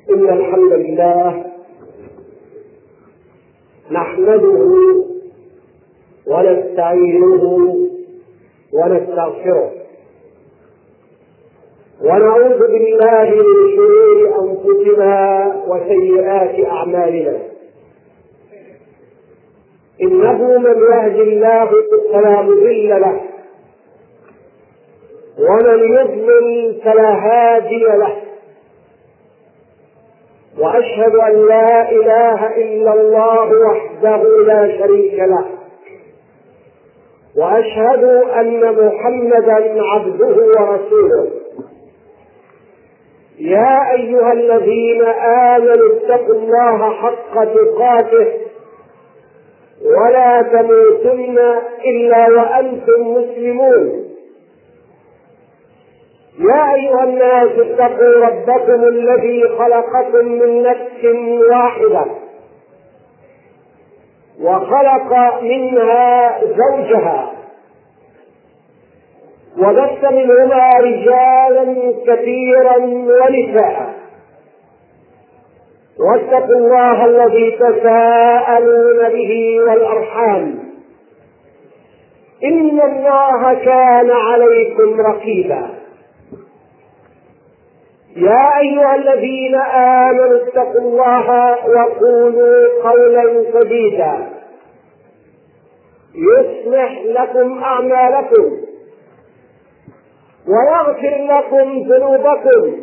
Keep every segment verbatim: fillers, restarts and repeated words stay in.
إن الحمد لله نحمده ونستعينه ونستغفره ونعوذ بالله من شرور أنفسنا وسيئات أعمالنا. إنه من يهد الله فلا مضل له ومن يضلل فلا هادي له، وأشهد أن لا إله إلا الله وحده لا شريك له، وأشهد أن محمدا عبده ورسوله. يا أيها الذين آمنوا اتقوا الله حق تقاته ولا تموتن إلا وأنتم مسلمون. يا أيها الناس اتقوا ربكم الذي خلقكم من نفس واحدة وخلق منها زوجها وبث منهما رجالا كثيرا ونساء، واتقوا الله الذي تساءلون به والأرحام إن الله كان عليكم رقيبا. يا أيها الذين آمنوا اتقوا الله وقولوا قولا سديدا يصلح لكم أعمالكم ويغفر لكم ذنوبكم،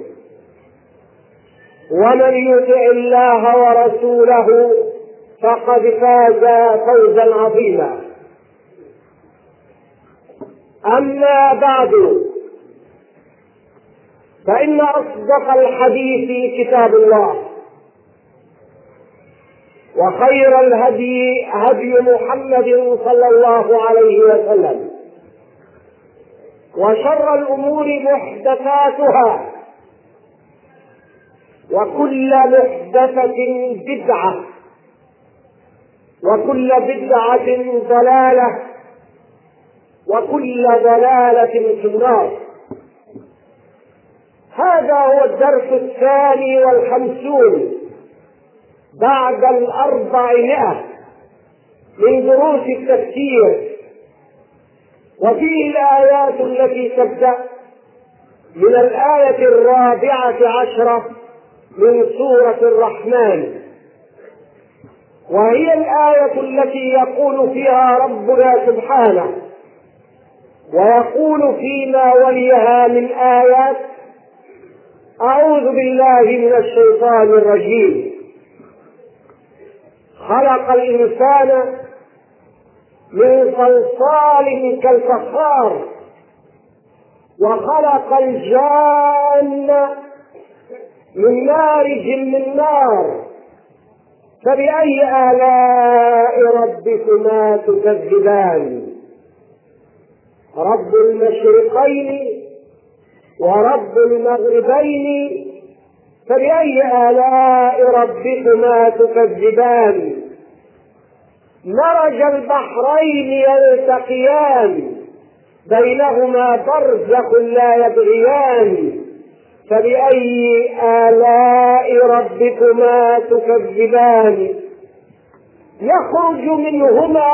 ومن يطع الله ورسوله فقد فاز فوزا عظيما. أما بعد، فإن أصدق الحديث كتاب الله، وخير الهدي هدي محمد صلى الله عليه وسلم، وشر الأمور محدثاتها، وكل محدثة بدعة، وكل بدعة ضلالة، وكل ضلالة في النار. هذا هو الدرس الثاني والخمسون بعد الأربعمائة من دروس التفسير، وفيه الآيات التي تبدأ من الآية الرابعة عشرة من سورة الرحمن، وهي الآية التي يقول فيها ربنا سبحانه، ويقول فيما وليها من آيات: أعوذ بالله من الشيطان الرجيم. خلق الإنسان من صلصال كالفخار وخلق الجان من مارج من نار، فبأي آلاء ربكما تكذبان؟ رب المشرقين ورب المغربين، فبأي آلاء ربكما تكذبان؟ مرج البحرين يلتقيان بينهما برزخ لا يبغيان، فبأي آلاء ربكما تكذبان؟ يخرج منهما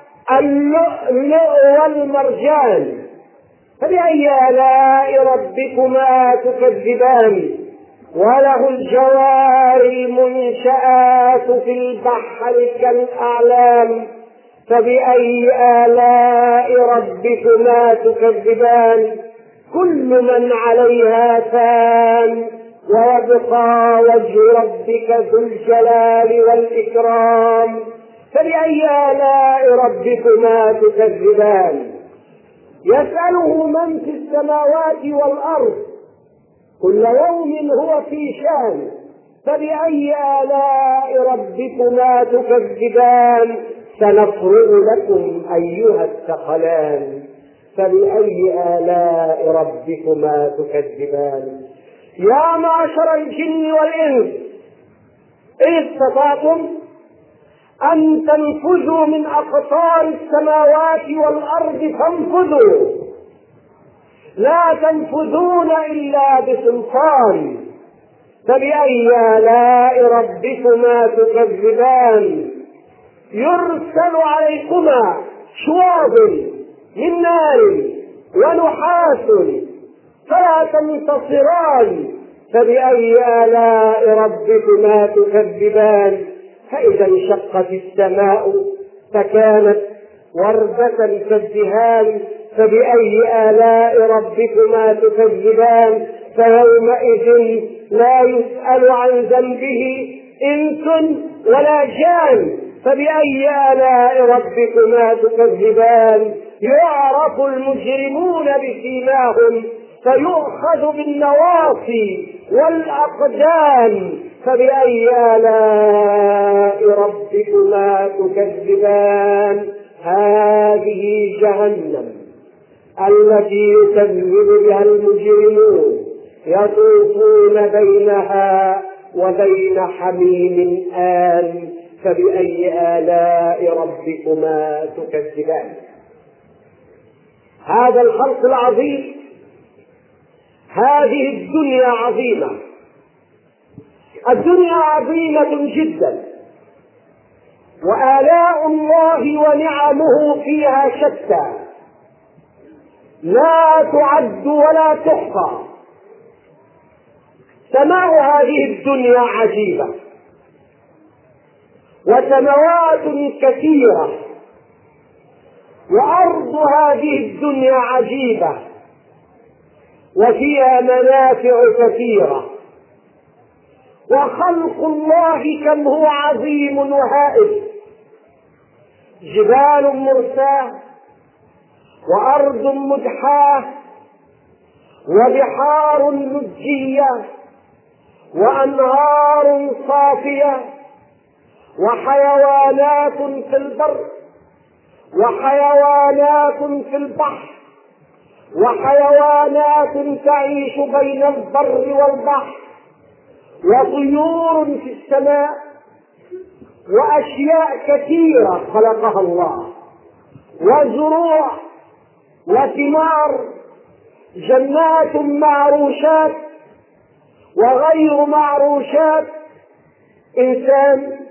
اللؤلؤ والمرجان، فبأي آلاء ربكما تكذبان؟ وله الجوار المنشآت في البحر كالأعلام، فبأي آلاء ربكما تكذبان؟ كل من عليها فان ويبقى وجه ربك ذو الجلال والإكرام، فبأي آلاء ربكما تكذبان؟ يسأله من في السماوات والأرض كل يوم هو في شان، فبأي آلاء ربكما تكذبان؟ سنفرغ لكم أيها الثقلان، فبأي آلاء ربكما تكذبان؟ يا معشر الجن والإنس إن استطعتم أن تنفذوا من أقطار السماوات والأرض فبأي آلاء ربكما تكذبان يرسل عليكما شواظ من نار ونحاس فلا تنتصران فبأي آلاء ربكما تكذبان فإذا انشقت السماء فكانت وردة كالدهان فبأي آلاء ربكما تكذبان فيومئذ لا يسأل عن ذنبه إنس ولا جان فبأي آلاء ربكما تكذبان يعرف المجرمون بسيماهم فيؤخذ بالنواصي والأقدام فبأي آلاء ربكما تكذبان هذه جهنم التي يكذب بها المجرمون يطوفون بينها وبين حميم آن فبأي آلاء ربكما تكذبان. هذا الخلق العظيم، هذه الدنيا عظيمة، الدنيا عظيمة جدا، وآلاء الله ونعمه فيها شتى لا تعد ولا تحصى. سماء هذه الدنيا عجيبة، وسماوات كثيرة، وأرض هذه الدنيا عجيبة وفيها منافع كثيرة، وخلق الله كم هو عظيم وهائل، جبال مرساة وأرض مدحاة وبحار لجية وأنهار صافية وحيوانات في البر وحيوانات في البحر وحيوانات تعيش بين البر والبحر وطيور في السماء وأشياء كثيرة خلقها الله، وزروع وثمار، جنات معروشات وغير معروشات، إنسان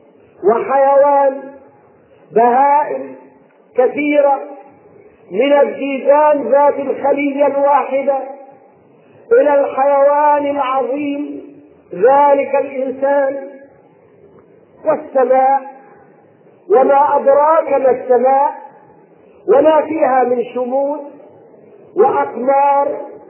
وحيوان، بهائم كثيرة، من الديدان ذات الخلية الواحدة إلى الحيوان العظيم ذلك الإنسان، والسماء وما أدراك ما السماء وما فيها من شموس وأقمار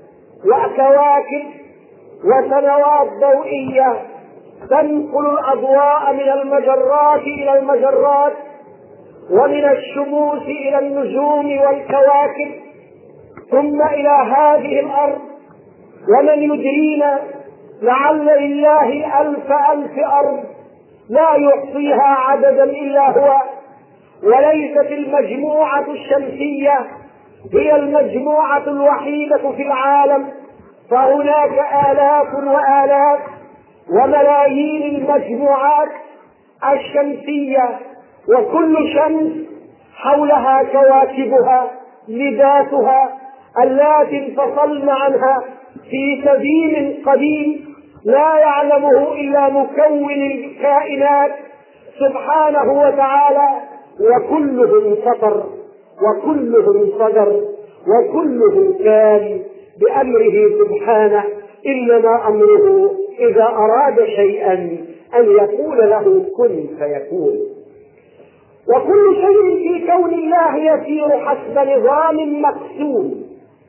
وكواكب وسنوات ضوئية تنقل الأضواء من المجرات إلى المجرات ومن الشموس إلى النجوم والكواكب ثم إلى هذه الأرض. ومن يدرينا لعل لله ألف ألف أرض لا يحصيها عددا إلا هو، وليست المجموعة الشمسية هي المجموعة الوحيدة في العالم، فهناك آلاف وآلاف وملايين المجموعات الشمسية، وكل شمس حولها كواكبها لذاتها اللاتي انفصلن عنها في سبيل قديم لا يعلمه إلا مكون الكائنات سبحانه وتعالى، وكلهم سطر وكلهم صدر وكلهم كان بأمره سبحانه، إنما أمره إذا أراد شيئا أن يقول له كن فيكون. وكل شيء في كون الله يسير حسب نظام مقسوم،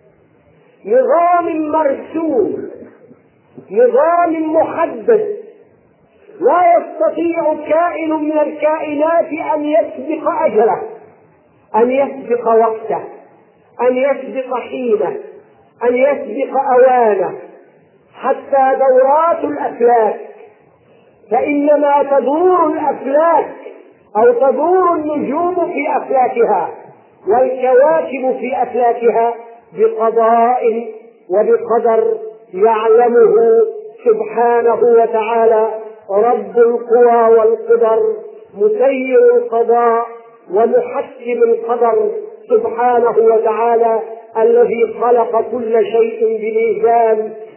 نظام مرسوم، نظام محدد، لا يستطيع كائن من الكائنات أن يسبق أجله، أن يسبق وقته، أن يسبق حينه، أن يسبق أوانه، حتى دورات الأفلاك، فإنما تدور الأفلاك أو تدور النجوم في أفلاكها والكواكب في أفلاكها بقضاء وبقدر يعلمه سبحانه وتعالى رب القوى والقدر، مسير القضاء ومحكم القدر سبحانه وتعالى، الذي خلق كل شيء بميزان،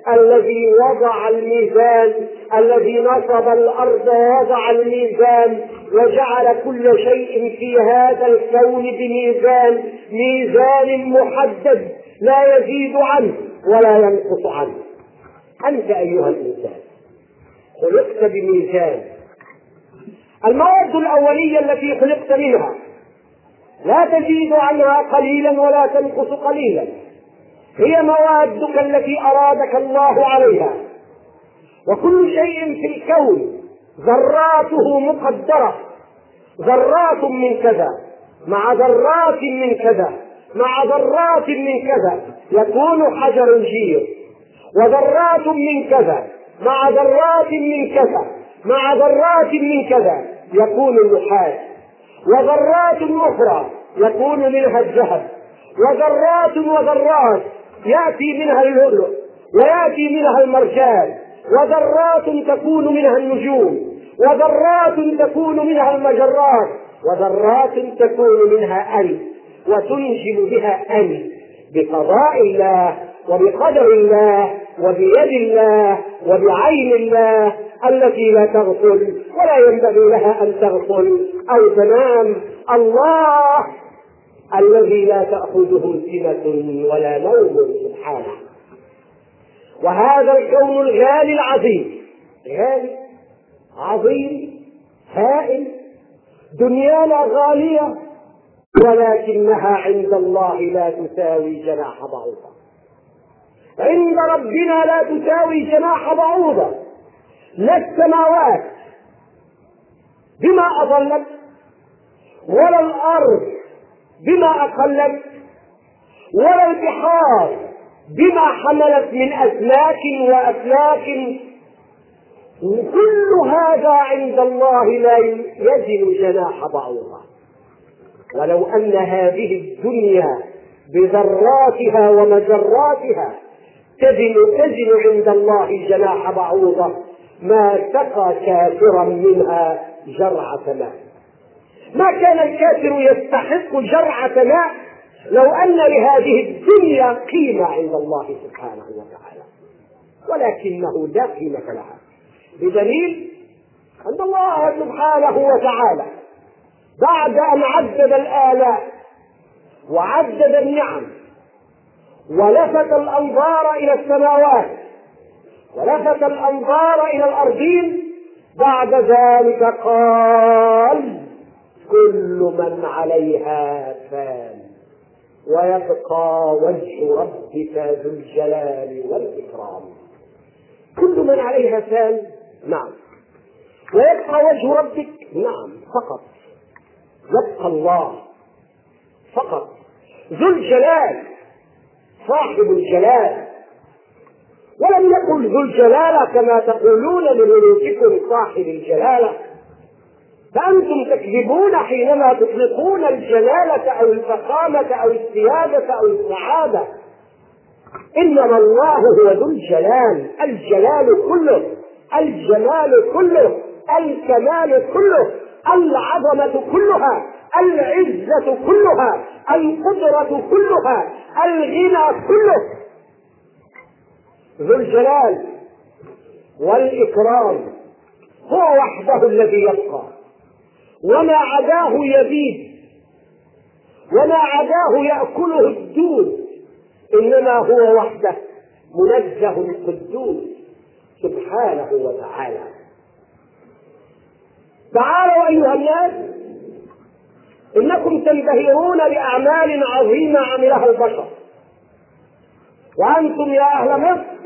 الذي وضع الميزان، الذي نصب الأرض ووضع الميزان وجعل كل شيء في هذا الكون بميزان، ميزان محدد لا يزيد عنه ولا ينقص عنه. أنت أيها الإنسان خلقت بميزان. المواد الأولية التي خلقت منها لا تزيد عنها قليلا ولا تنقص قليلا، هي موادك التي أرادك الله عليها. وكل شيء في الكون ذراته مقدرة، ذرات من كذا مع ذرات من كذا مع ذرات من كذا يكون حجر جير، وذرات من كذا مع ذرات من كذا مع ذرات من كذا يكون النحاس، وذرات أخرى يكون منها الذهب، وذرات وذرات يأتي منها اللؤلؤ ويأتي منها المرجان، وذرات تكون منها النجوم، وذرات تكون منها المجرات، وذرات تكون منها أنت وتنجم بها أنت بقضاء الله وبقدر الله وبيد الله وبعين الله التي لا تغفل ولا ينبغي لها أن تغفل أو تنام. الله الذي لا تأخذه سنة ولا نوم سبحانه. وهذا الكون الغالي العظيم، غالي عظيم هائل، دنيانا غالية ولكنها عند الله لا تساوي جناح بعوضة. عند ربنا لا تساوي جناح بعوضة. لا السماوات بما أضلت ولا الأرض بما أقلت ولا البحار بما حملت من أسماك وأفلاك، كل هذا عند الله لا يزن جناح بعوضة. ولو أن هذه الدنيا بذراتها ومجراتها تزن تزن عند الله جناح بعوضة ما سقى كافرا منها جرعة ماء. ما كان الكافر يستحق جرعة ماء لو أن لهذه الدنيا قيمة عند الله سبحانه وتعالى، ولكنه لا قيمة لها، بدليل أن الله سبحانه وتعالى بعد أن عدد الآلاء وعدد النعم ولفت الأنظار إلى السماوات ولفت الأنظار إلى الأرضين، بعد ذلك قال: كل من عليها فان ويبقى وجه ربك ذو الجلال والإكرام. كل من عليها فان، نعم، ويبقى وجه ربك، نعم، فقط يبقى الله فقط، ذو الجلال صاحب الجلال. ولم يقل ذو الجلالة كما تقولون لملوككم صاحب الجلالة، فأنتم تكذبون حينما تطلقون الجلالة أو الفخامة أو السيادة أو السعادة. إنما الله هو ذو الجلال، الجلال كله، الجمال كله، الكمال كله، العظمة كلها، العزة كلها، القدرة كلها، الغنى كله. ذو الجلال والإكرام هو وحده الذي يبقى، وما عداه يبيد، وما عداه يأكله الدود، إنما هو وحده منزه قدوس سبحانه وتعالى. تعالوا أيها الناس، إنكم تنبهرون بأعمال عظيمة عملها البشر، وأنتم يا أهل مصر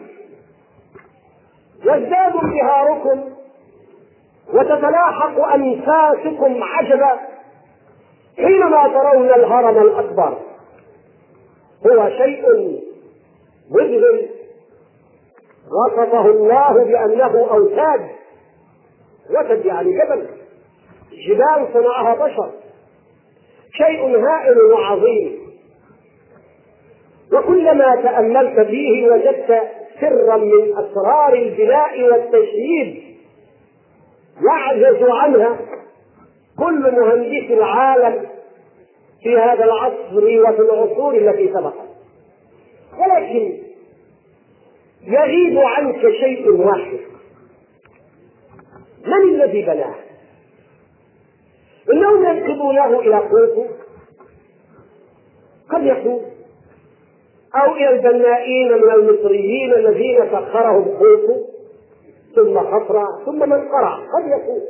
يزداد انبهاركم وتتلاحق أنفاسكم عجبا حينما ترون الهرم الأكبر. هو شيء مذهل وصفه الله بأنه أوتاد. وتد يعني جبل، جبال صنعها بشر، شيء هائل وعظيم. وكلما تأملت فيه وجدت سرا من أسرار البناء والتشييد يعجز عنها كل مهندس العالم في هذا العصر وفي العصور التي سبقت. ولكن يغيب عنك شيء واحد. من الذي بناه؟ إنهم ينسبونه إلى خوفو قد يكون، أو إلى البنائين من المصريين الذين سخرهم خوفو ثم خفرع ثم منقرع، قد يكون.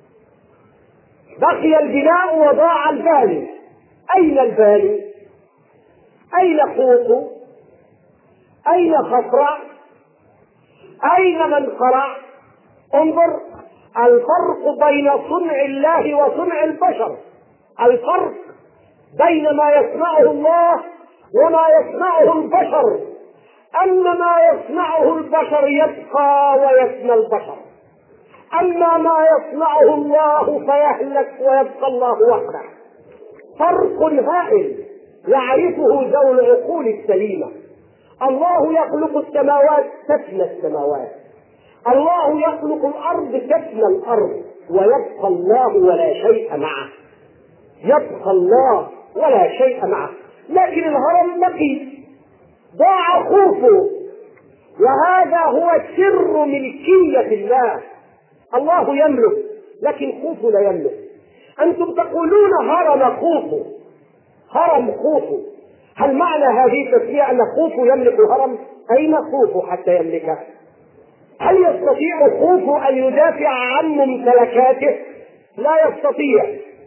بقي البناء وضاع الباني. أين الباني؟ أين خوفو؟ أين خفرع؟ أين منقرع؟ انظر الفرق بين صنع الله وصنع البشر، الفرق بين ما يصنعه الله وما يصنعه البشر أن ما يصنعه البشر يبقى ويفنى البشر، أما ما يصنعه الله فيهلك ويبقى الله وحده. فرق هائل يعرفه ذو العقول السليمة. الله يخلق السماوات تفنى السماوات، الله يخلق الأرض تفنى الأرض، ويبقى الله ولا شيء معه، يبقى الله ولا شيء معه. لكن الهرم بقي، ضاع خوفه، وهذا هو سر ملكية الله. الله يملك لكن خوفه لا يملك. أنتم تقولون هرم خوفه، هرم خوفه، هل معنى هذه التسمية أن خوفه يملك هرم؟ أين خوفه حتى يملكه؟ هل يستطيع خوفه أن يدافع عن ممتلكاته؟ لا يستطيع.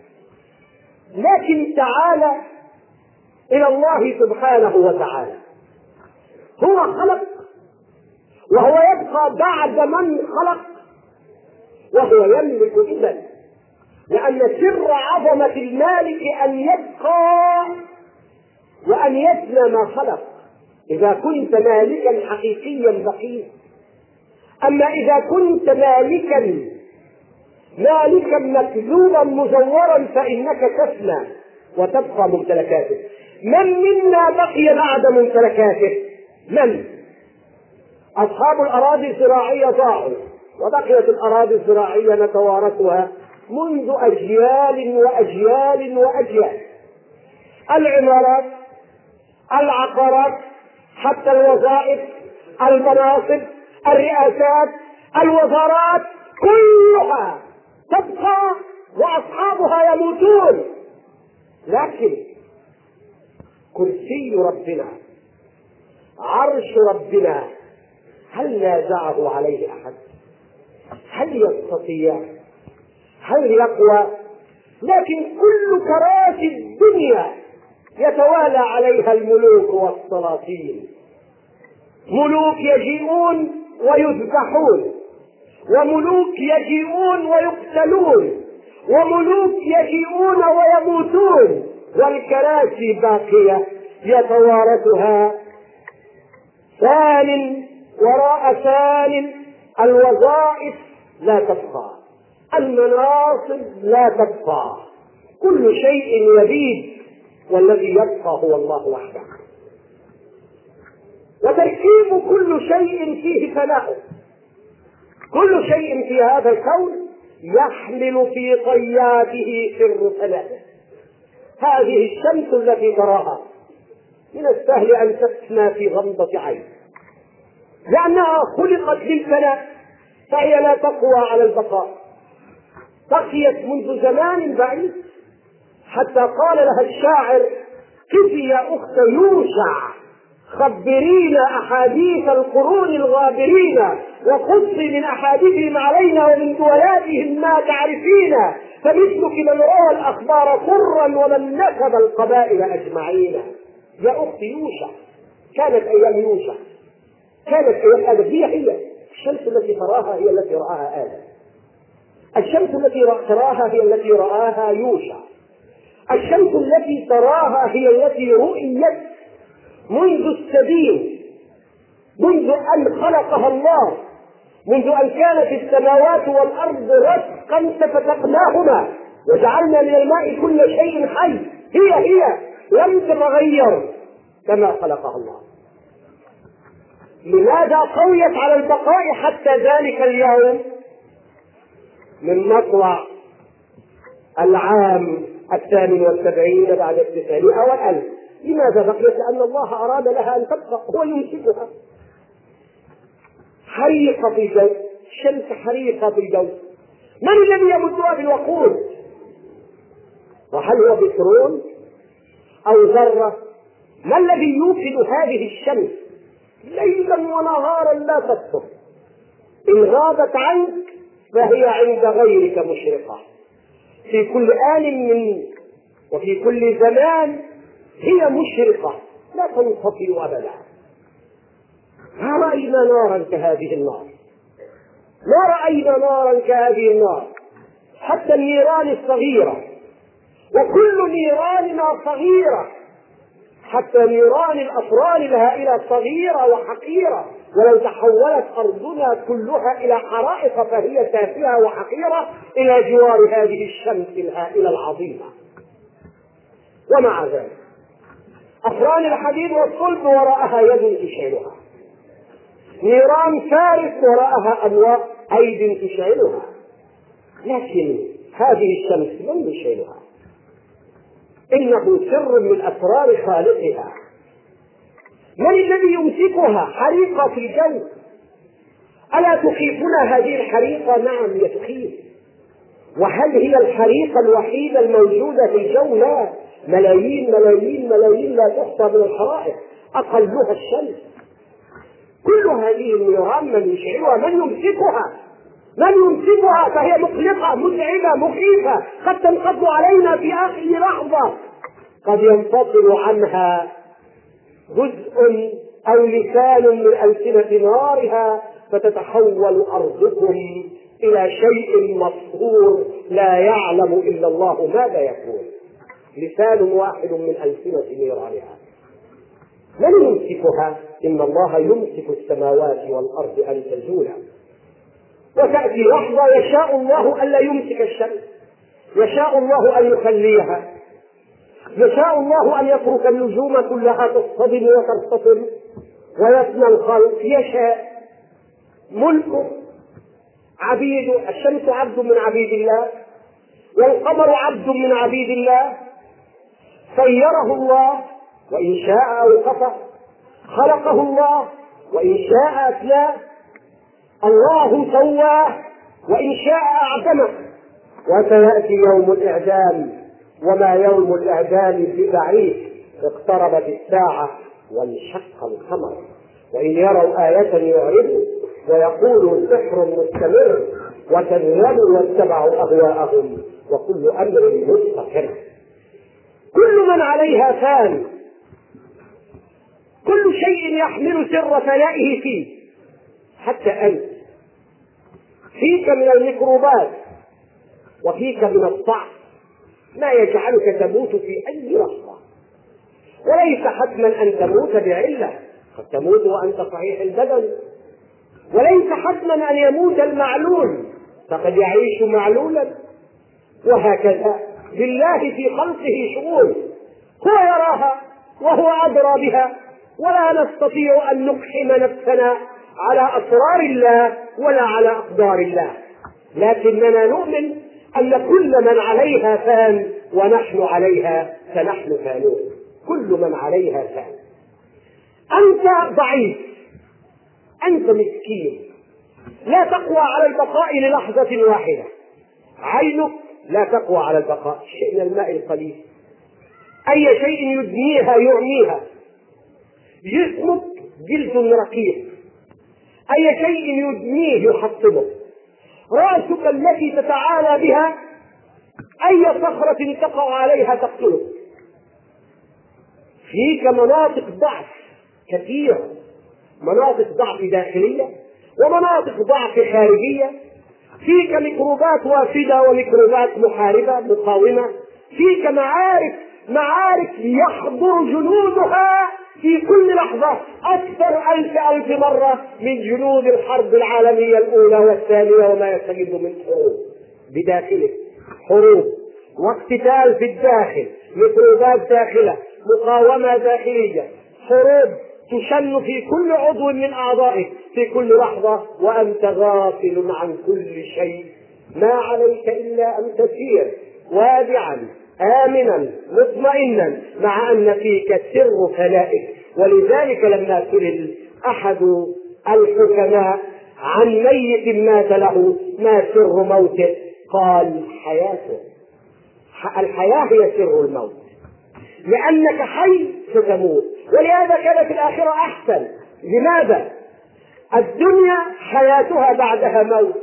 لكن تعالى إلى الله سبحانه وتعالى، هو خلق وهو يبقى بعد من خلق وهو يملك إذن، لأن سر عظمة المالك أن يبقى وأن يفنى ما خلق. إذا كنت مالكا حقيقيا بقيت، أما إذا كنت مالكا مالكا مكذوبا مزورا فإنك تفنى وتبقى ممتلكاته. من منا بقي بعد ممتلكاته؟ من؟ أصحاب الأراضي الزراعية ضاعوا، وبقيت الأراضي الزراعية نتوارثها منذ أجيال وأجيال وأجيال. العمارات، العقارات، حتى الوظائف، المناصب، الرئاسات، الوزارات، كلها تبقى وأصحابها يموتون. لكن كرسي ربنا، عرش ربنا، هل نازعه عليه أحد؟ هل يستطيع؟ هل يقوى؟ لكن كل كراسي الدنيا يتوالى عليها الملوك والسلاطين، ملوك يجيئون ويذبحون، وملوك يجيئون ويقتلون، وملوك يجيئون ويموتون، والكراسي باقية يتوارثها ثان وراء ثان. الوظائف لا تبقى، المناصب لا تبقى، كل شيء يبيد، والذي يبقى هو الله وحده. وتركيب كل شيء فيه فناء، كل شيء في هذا الكون يحمل في طياته سر فنائه. هذه الشمس التي تراها من السهل أن تفنى في غمضة عين، لأنها خلقت للفناء، فهي لا تقوى على البقاء. بقيت منذ زمان بعيد حتى قال لها الشاعر: قفي يا أخت يوشع، خبرينا أحاديث القرون الغابرين، وقصي من أحاديثهم علينا ومن دولاتهم ما تعرفين، فمثلك من روى الأخبار قرا ومن نسب القبائل أجمعين. يا أخت يوشع، كانت أيام يوشع، كانت أيام آدم، هي هي الشمس التي تراها هي التي رآها آدم، الشمس التي تراها هي التي رآها يوشع، الشمس التي تراها هي التي رؤيت منذ السبيل، منذ أن خلقها الله، منذ أن كانت السماوات والأرض رزقا ففتقناهما وجعلنا من الماء كل شيء حي، هي هي لم تتغير كما خلقها الله. لماذا قويت على البقاء حتى ذلك اليوم من مطلع العام الثامن والسبعين بعد التسعمائة والألف؟ لماذا بقيت؟ لأن الله أراد لها أن تبقى، هو يمسكها. حريقة في الجو، الشمس حريقة في الجو، من الذي يمدها بالوقود؟ وهل هو بترول أو ذرة؟ ما الذي يوقد هذه الشمس ليلا ونهارا لا تفتر؟ إن غابت عنك فهي عند غيرك مشرقة، في كل آن من وفي كل زمان هي مشرقة لا تنطفئ أبدا. ما رأينا نارا كهذه النار، ما رأينا نارا كهذه النار، حتى النيران الصغيرة، وكل نيراننا صغيرة، حتى نيران الأفران الهائلة صغيرة وحقيرة، ولو تحولت أرضنا كلها إلى حرائق فهي تافهة وحقيرة إلى جوار هذه الشمس الهائلة العظيمة. ومع ذلك أفران الحديد والصلب وراءها يد تشعلها، نيران فارس وراءها أنواع أيد تشعلها، لكن هذه الشمس من يشعلها؟ إنه سر من أسرار خالقها. من الذي يمسكها؟ حريقة في الجو. ألا تخيفنا هذه الحريقة؟ نعم هي تخيف. وهل هي الحريقة الوحيدة الموجودة في الجو؟ لا، ملايين ملايين ملايين لا تحصى من الحرائق، أقلها الشمس. كل هذه النيران من يشعلها؟ من يمسكها؟ من يمسكها؟ فهي مقلقة مزعجة مخيفة، قد تنقض علينا في آخر لحظة، قد ينفصل عنها جزء أو لسان من ألسنة نارها فتتحول أرضكم إلى شيء مصهور لا يعلم إلا الله ماذا يكون. لسان واحد من ألسنة نيرانها. من يمسكها؟ إن الله يمسك السماوات والأرض أن تزولا. وتأتي لحظة يشاء الله ألا يمسك الشمس، يشاء الله أن يخليها، يشاء الله أن يترك النجوم كلها تصطدم وترتطم ويفنى الخلق، يشاء. ملكه عبيده، الشمس عبد من عبيد الله والقمر عبد من عبيد الله، سيره الله وإن شاء أوقفه، خلقه الله وإن شاء أتلاه، الله سواه وإن شاء أعدمه. وسيأتي يوم الإعدام، وما يوم الإعدام ببعيد، اقتربت الساعة وانشق القمر، وإن يروا آية يعرضوا ويقولوا سحر مستمر، وكذبوا واتبعوا أهواءهم وكل أمر مستقر. كل من عليها فان، كل شيء يحمل سر فنائه فيه، حتى أنت فيك من الميكروبات وفيك من الضعف ما يجعلك تموت في أي لحظة، وليس حتما أن تموت بعلة، قد تموت وأنت صحيح البدن، وليس حتما أن يموت المعلول، فقد يعيش معلولا، وهكذا بالله في خلقه شؤون هو يراها وهو أدرى بها، ولا نستطيع أن نقحم نفسنا على أسرار الله ولا على أقدار الله، لكننا نؤمن أن كل من عليها فان ونحن عليها فنحن فانون. كل من عليها فان. أنت ضعيف، أنت مسكين، لا تقوى على البقاء للحظة واحدة، عينك لا تقوى على البقاء، شيء من الماء القليل، أي شيء يدنيها يعميها، جسمك جلد رقيق، أي شيء يدنيه يحطمه، رأسك التي تتعالى بها أي صخرة تقع عليها تقتلك. فيك مناطق ضعف كثيرة، مناطق ضعف داخلية ومناطق ضعف خارجية، فيك ميكروبات وافدة وميكروبات محاربة مقاومة، فيك معارك معارك يحضر جنودها في كل لحظة أكثر ألف ألف مرة من جنود الحرب العالمية الأولى والثانية وما يستجد من حروب بداخله، حروب واقتتال في الداخل، ميكروبات داخلة، مقاومة داخلية، حروب تشن في كل عضو من أعضائك في كل لحظة وأنت غافل عن كل شيء، ما عليك إلا أن تسير وادعا آمنا مطمئنا مع أن فيك سر فنائك. ولذلك لما سئل أحد الحكماء عن ميت مات له ما سر موته؟ قال حياته. الحياة هي سر الموت، لأنك حي ستموت، ولهذا كانت الآخرة أحسن. لماذا؟ الدنيا حياتها بعدها موت،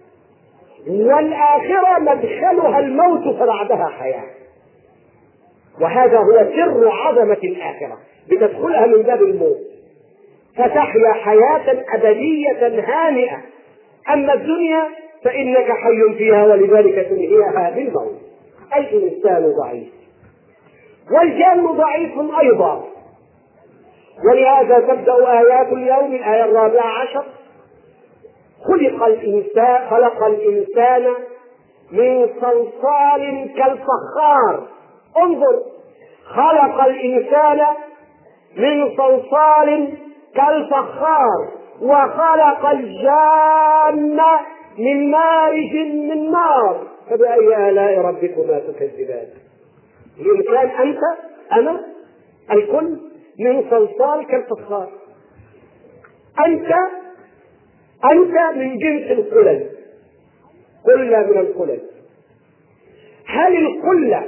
والآخرة مدخلها الموت فبعدها حياة. وهذا هو سر عظمة الآخرة، بتدخلها من باب الموت فتحيا حياة أبدية هانئة. أما الدنيا فإنك حي فيها، ولذلك تنهيها بالموت. الإنسان ضعيف والجن ضعيف أيضا، ولهذا تبدأ آيات اليوم الآية الرابعة عشر: خلق الإنسان خلق الإنسان من صلصال كالفخار. انظر، خلق الإنسان من صلصال كالفخار وخلق الجان من مارج من نار، فبأي آلاء ربكما تكذبان؟ الإنسان أنت، أنا، الكل من صلصال كالفخار. أنت أنت من جنس القلل، قلة من القلل. هل القلة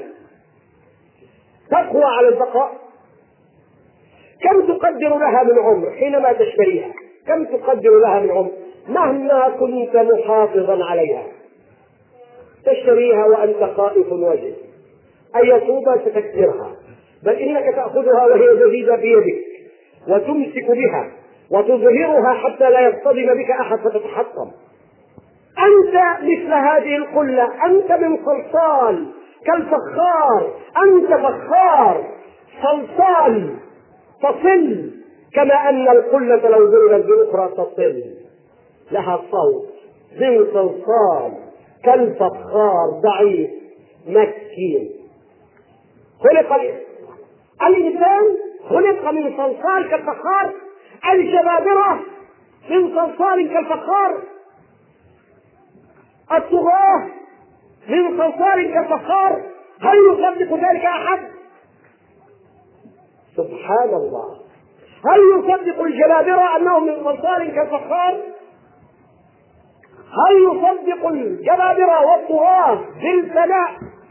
تقوى على البقاء؟ كم تقدر لها من عمر حينما تشتريها؟ كم تقدر لها من عمر مهما كنت محافظا عليها؟ تشتريها وأنت خائف وجل أن يطوب ستكسرها، بل إنك تأخذها وهي جديدة بيدك وتمسك بها وتظهرها حتى لا يصطدم بك أحد فتتحطم. أنت مثل هذه القلة، أنت من صلصال كالفخار، أنت فخار صلصال تصل، كما أن القلة لو ضربت بالأخرى تصل، لها صوت. من صلصال كالفخار ضعيف مسكين. خلق الإنسان خلق من صلصال كالفخار، الجبابرة من صلصال كالفخار، الطغاة من صلصال كالفخار. هل يصدق ذلك أحد؟ سبحان الله. هل يصدق الجبابرة أنهم من صلصال كالفخار؟ هل يصدق الجبابرة والطغاة بالفناء؟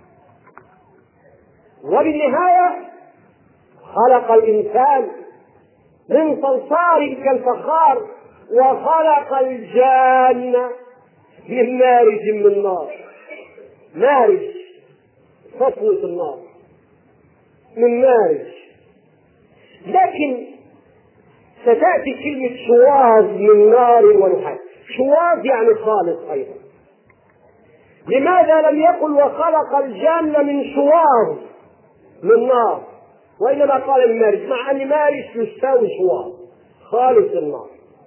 وبالنهاية خلق الإنسان من صلصال كالفخار وخلق الجان من مارج من نار. مارج صفوة النار، من مارج. لكن ستأتي كلمة شواظ من نار ونحاس. شواظ يعني خالص أيضا. لماذا لم يقل وخلق الجان من شواظ من نار، وإنما قال المارج، مع أن مارج يساوي شواظ خالص النار؟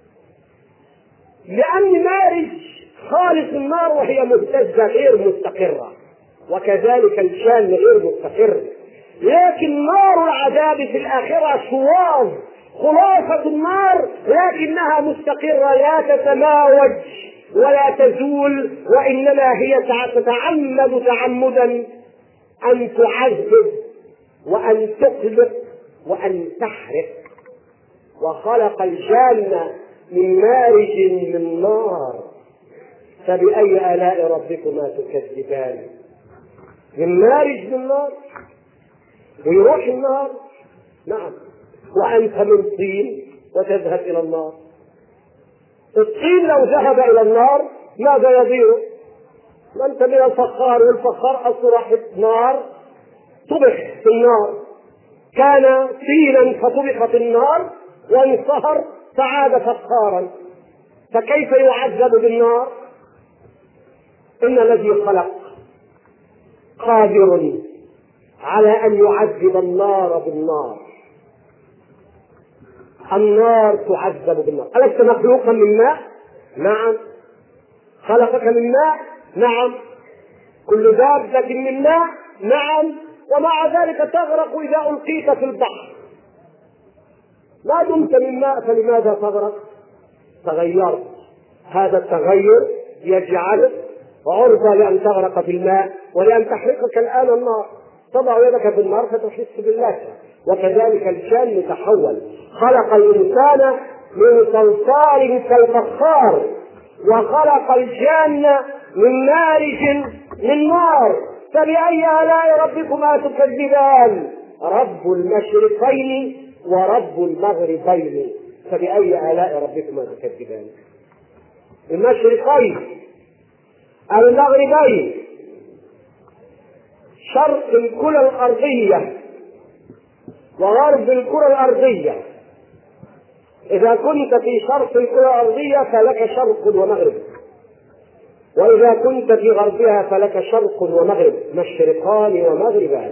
لأن مارج خالص النار وهي مهتزة غير مستقرة، وكذلك الجان غير مستقر. لكن نار العذاب في الآخرة شواظ، خلاصة النار، لكنها مستقرة لا تتماوج ولا تزول، وإنما هي تتعمد تعمدا أن تعذب وأن تقلق وأن تحرق. وخلق الجان من مارج من نار، فبأي آلاء ربكما تكذبان؟ من مارج من نار ويروح النار، نعم. وأنت من طين وتذهب إلى النار. الطين لو ذهب إلى النار ماذا يضيره؟ أنت من الفخار، والفخار أصبح نار، طبخ في النار، كان طينا فطبخ في النار وانصهر فعاد فخارا، فكيف يعذب بالنار؟ إن الذي خلق قادر على أن يعذب النار بالنار. النار تعذب بالنار. ألست مخلوقا من ماء؟ نعم. خلقك من ماء؟ نعم. كل دابة من ماء؟ نعم. ومع ذلك تغرق إذا ألقيت في البحر. ما دمت من ماء فلماذا تغرق؟ تغيرت. هذا التغير يجعلك عرضة لأن تغرق في الماء ولأن تحرقك الآن النار. تضع يدك في النار فتحس بالله. وكذلك الجان يتحول. خلق الإنسان من صلصال كالفخار وخلق الجنة من مارج من نار، فبأي آلاء ربكما تكذبان؟ رب المشرقين ورب المغربين، فبأي آلاء ربكما تكذبان؟ المشرقين المغربين، شرق الكرة الأرضية وغرب الكرة الأرضية. إذا كنت في شرق الكرة الأرضية فلك شرق ومغرب، وإذا كنت في غربها فلك شرق ومغرب، مشرقان ومغربان،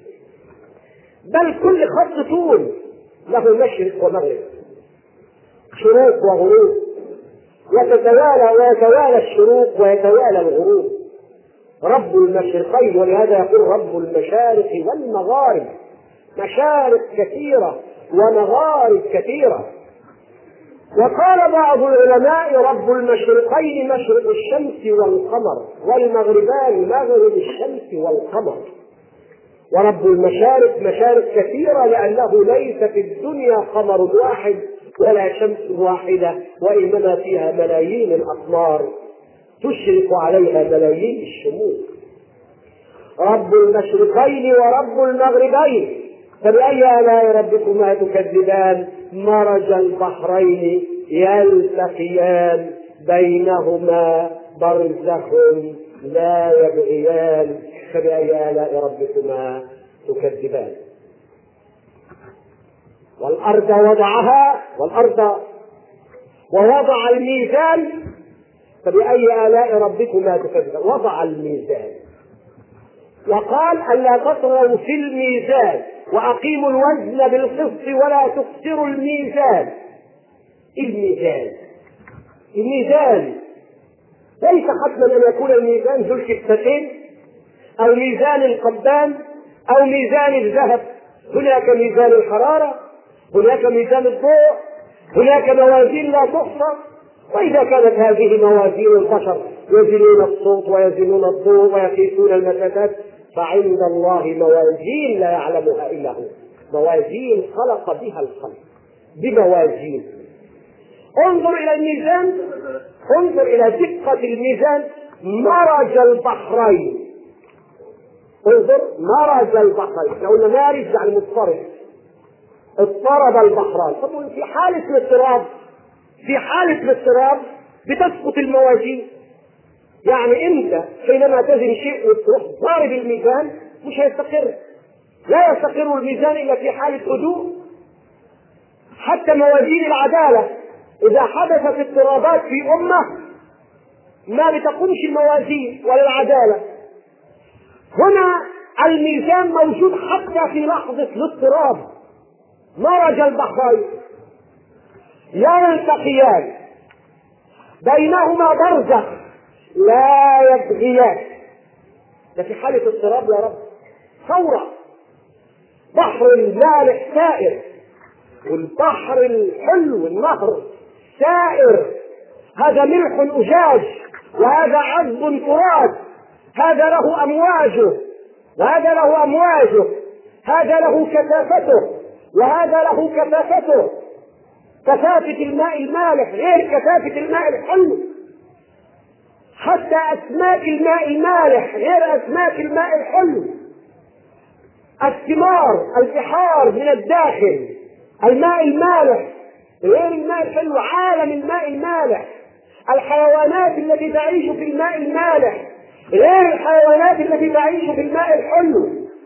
بل كل خط طول له مشرق ومغرب، شروق وغروب، يتتوالى ويتوالى الشروق ويتوالى الغروب. رب المشرقين، ولهذا يقول رب المشارق والمغارب، مشارق كثيرة ومغارب كثيرة. وقال بعض العلماء رب المشرقين مشرق الشمس والقمر، والمغربان مغرب الشمس والقمر. ورب المشارق مشارق كثيرة، لأنه ليس في الدنيا قمر واحد ولا شمس واحدة، وإنما فيها ملايين الأقمار تشرق عليها ملايين الشموس. رب المشرقين ورب المغربين، فبأي آلاء ربكما تكذبان؟ مرج البحرين يلتقيان بينهما برزخ لا يبغيان، فبأي آلاء ربكما تكذبان؟ والأرض وضعها والأرض ووضع الميزان، فبأي آلاء ربكما تكذبان؟ وضع الميزان وقال ألا تطغوا في الميزان وأقيموا الوزن بالقسط ولا تخسروا الميزان. الميزان الميزان ليس حتما أن يكون الميزان ذو الكفتين أو ميزان القبان أو ميزان الذهب، هناك ميزان الحرارة، هناك ميزان الضوء، هناك موازين لا تحصى. وإذا كانت هذه موازين البشر يزنون الصوت ويزنون الضوء ويقيسون المسافات، فعند الله موازين لا يعلمها إلا هو، موازين خلق بها الخلق بموازين. انظر إلى الميزان، انظر إلى دقة الميزان. مرج البحرين، انظر مرج البحرين، احنا قلنا مارج يعني مضطرب، اضطرب البحران. طب في حالة الاضطراب، في حالة الاضطراب بتسقط الموازين. يعني انت حينما تزن شيء وتروح ضارب الميزان مش هيستقر، لا يستقر الميزان الا في حالة هدوء. حتى موازين العدالة اذا حدثت اضطرابات في امة ما بتقومش الموازين ولا العدالة. هنا الميزان موجود حتى في لحظة الاضطراب. مرج البحرين يلتقيان بينهما برزخ لا يبغيان. ده في حالة اضطراب يا رب، ثورة. بحر المالح سائر، والبحر الحلو النهر سائر، هذا ملح أجاج وهذا عذب فرات، هذا له أمواجه وهذا له أمواجه، هذا له كثافته وهذا له كثافته. كثافة الماء المالح غير كثافة الماء الحلو، حتى أسماك الماء المالح غير أسماك الماء الحلو. الثمار البحار من الداخل، الماء المالح غير الماء الحلو، عالم الماء المالح. الحيوانات التي تعيش في الماء المالح غير الحيوانات التي تعيش في الماء الحلو.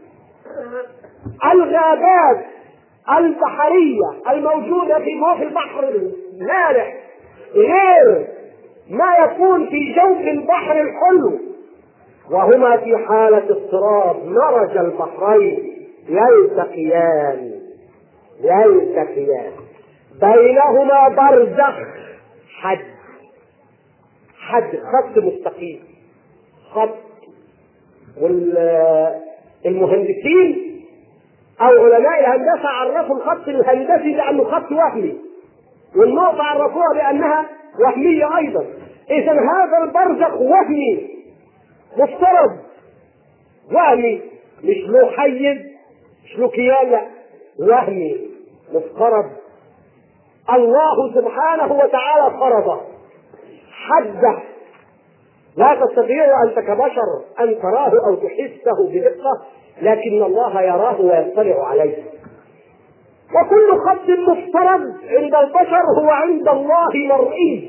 الغابات البحرية الموجودة في جوف البحر المالح غير ما يكون في جوف البحر الحلو، وهما في حالة اضطراب. مرج البحرين يلتقيان يلتقيان بينهما برزخ، حد حد خط مستقيم، خط. والمهندسين أو علماء الهندسة عرفوا الخط الهندسي بأنه خط وهمي، والنقطة عرفوها بأنها وهمية أيضا. إذا هذا البرزخ وهمي مفترض، وهمي، مش له حيز مش له كيان، لا، وهمي مفترض. الله سبحانه وتعالى فرضه حده لا تستطيع أنت كبشر أن تراه أو تحسه بدقة، لكن الله يراه ويطلع عليه. وكل خط مفترض عند البشر هو عند الله مرئي،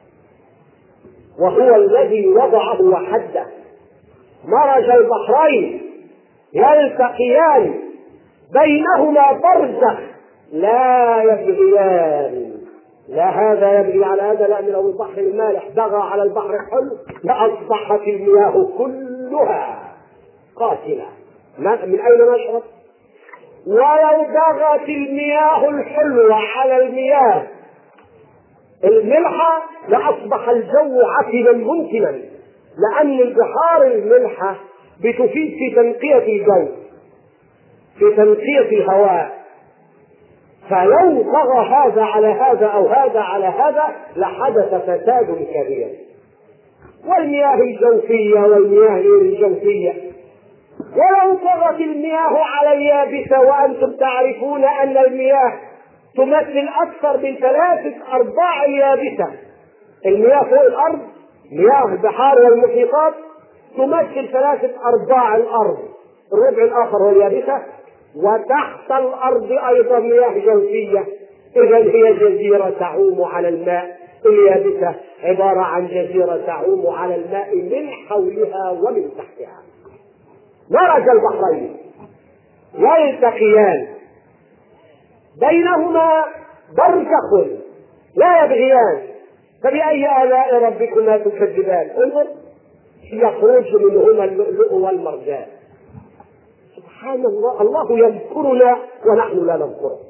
وهو الذي وضعه وحده. مرج البحرين يلتقيان بينهما برزخ لا يبغيان، لا هذا يبغي على هذا، لأن لو البحر المالح بغى على البحر الحلو لأصبحت المياه كلها قاتلة. من أين نشرب؟ ولو بغت المياه الحلوة على المياه الملحة لأصبح الجو عفنا منتنا، لأن البحار الملحة بتفيد في تنقية الجو، في تنقية الهواء، فلو طغى هذا على هذا أو هذا على هذا لحدث فساد كبير. والمياه الجوفية والمياه غير الجوفية، ولو طغت المياه على اليابسة، وأنتم تعرفون أن المياه تمثل أكثر من ثلاثة أرباع اليابسة. المياه فوق الأرض، مياه البحار والمحيطات، تمثل ثلاثة أرباع الأرض، الربع الآخر هو اليابسة، وتحت الأرض أيضا مياه جوفية. إذا هي جزيرة تعوم على الماء، اليابسة عبارة عن جزيرة تعوم على الماء من حولها ومن تحتها. مرج البحرين يلتقيان بينهما برزخ لا يبغيان، فبأي آلاء ربكما تكذبان؟ انظر، يخرج منهما اللؤلؤ والمرجان. سبحان الله، الله يذكرنا ونحن لا نذكره.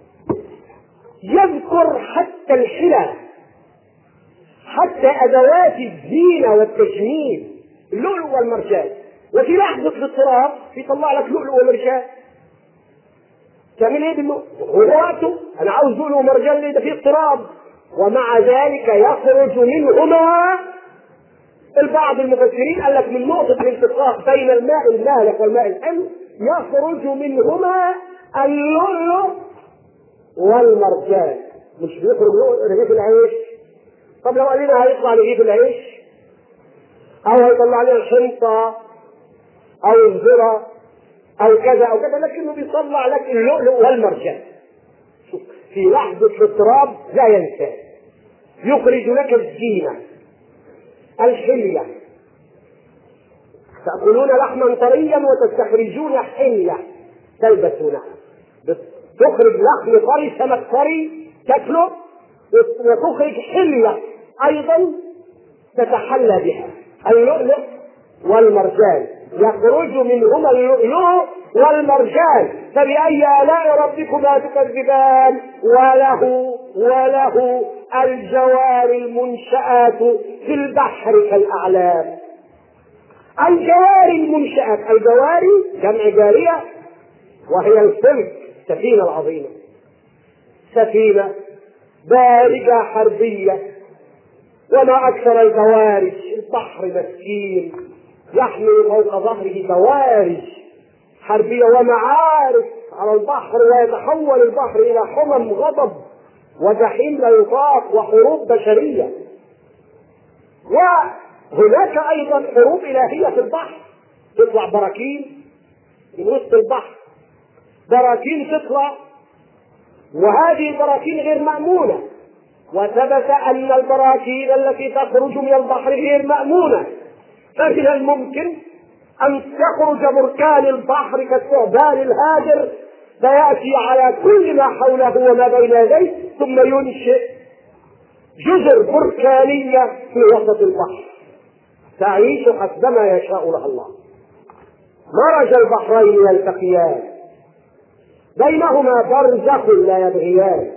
يذكر حتى الحلى، حتى أدوات الزينة والتجميل، اللؤلؤ والمرجان. وفي لحظة الاضطراب يطلع لك لؤلؤ ومرجان، تعمل ايه باللؤلؤ؟ هو وقته انا عاوز لؤلؤ ومرجان ليه؟ ده في اضطراب. ومع ذلك يخرج منهما، البعض المفسرين قال لك من نقطة الالتقاء بين الماء المالح والماء الحلو يخرج منهما اللؤلؤ والمرجان. مش بيخرج رغيف العيش؟ طب لو قال لنا هيطلع رغيف العيش او هيطلع لنا شنطة او الذرة او كذا او كذا، لكنه بيطلع لك اللؤلؤ والمرجان في لحظة الاضطراب لا ينسى. يخرج لك الزينة، الحلية، تأكلون لحما طريا وتستخرجون حلية تلبسونها. تخرج لحم طري، سمك طري تاكله، وتخرج حلية ايضا تتحلى بها، اللؤلؤ والمرجان. يخرج منهما اللؤلؤ والمرجان، فبأي آلاء ربكما تكذبان؟ وله وله الجوار المنشآت في البحر كالأعلام. الجوار المنشآت، الجواري جمع جارية، وهي الفلك، السفينة العظيمة، سفينة بارجة حربية. وما أكثر البوارج، البحر مسكين يحمل فوق ظهره بوارج حربية ومعارك على البحر، ويتحول البحر إلى حمم غضب وجحيم لا يطاق وحروب بشرية. وهناك أيضا حروب إلهية في البحر، تطلع براكين من وسط البحر، براكين تطلع، وهذه البراكين غير مأمونة، وثبت أن البراكين التي تخرج من البحر غير مأمونة. فمن الممكن أن يخرج بركان البحر كالثعبان الهاجر فيأتي على كل ما حوله وما بين يديه، ثم ينشئ جزر بركانية في وسط البحر تعيش حسبما يشاء لها الله. مرج البحرين يلتقيان بينهما برزخ لا يبغيان،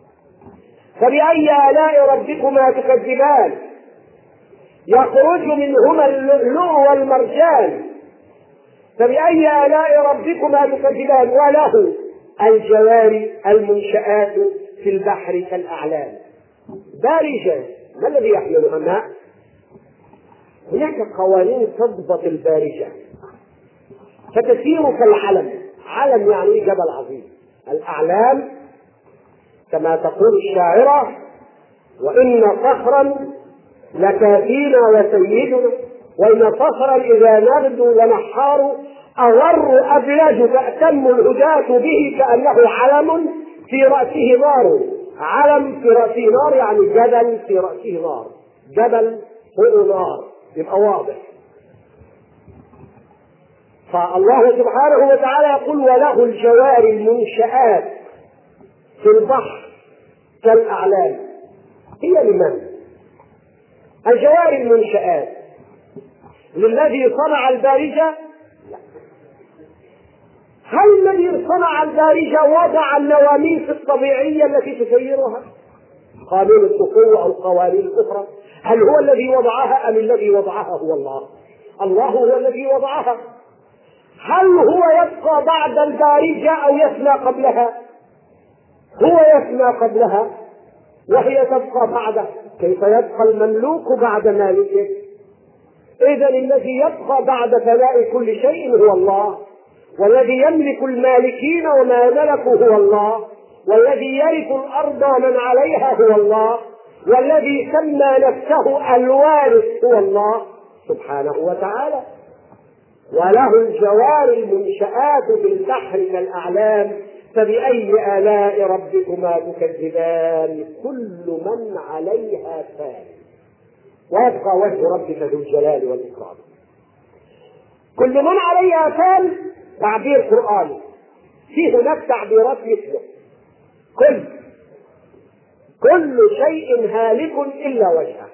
فبأي آلاء ربكما تكذبان؟ يخرج منهما اللؤلؤ والمرجان، فبأي آلاء ربكما تكذبان؟ وله الجوار المنشآت في البحر كالأعلام. بارجة، ما الذي يحملها؟ الماء. هناك قوانين تضبط البارجة فتسير كالعلم. علم يعني جبل عظيم. الأعلام كما تقول الشاعرة: وإن صخرا لكافينا وسيدنا، وإن صخرا إذا نغدو لنحار أغر أبلج تأتم الهداة به كأنه علم في رأسه نار. علم في رأسه نار يعني جبل في رأسه نار، جبل فوق نار، يبقى واضح. فالله سبحانه وتعالى يقول وله الجوار المنشآت في البحر كالأعلام. هي لمن؟ الجوار المنشآت للذي صنع البارجة؟ لا. هل الذي صنع البارجة وضع النواميس الطبيعية التي تسيرها؟ قانون السقوط أو القوانين الأخرى؟ هل هو الذي وضعها أم الذي وضعها هو الله؟ الله هو الذي وضعها. هل هو يبقى بعد البارجة أو يفنى قبلها؟ هو يفنى قبلها وهي تبقى بعده. كيف يبقى المملوك بعد مالكه؟ إذن الذي يبقى بعد فناء كل شيء هو الله، والذي يملك المالكين وما ملكوا هو الله، والذي يرث الأرض ومن عليها هو الله، والذي سمى نفسه الوارث هو الله سبحانه وتعالى. وله الجوار المنشآت في البحر كالأعلام فبأي آلاء ربكما تكذبان كل من عليها فان ويبقى وجه ربك ذو الجلال والإكرام. كل من عليها فان تعبير قرآني، في هناك تعبيرات مثله. كل كل شيء هالك إلا وجهه،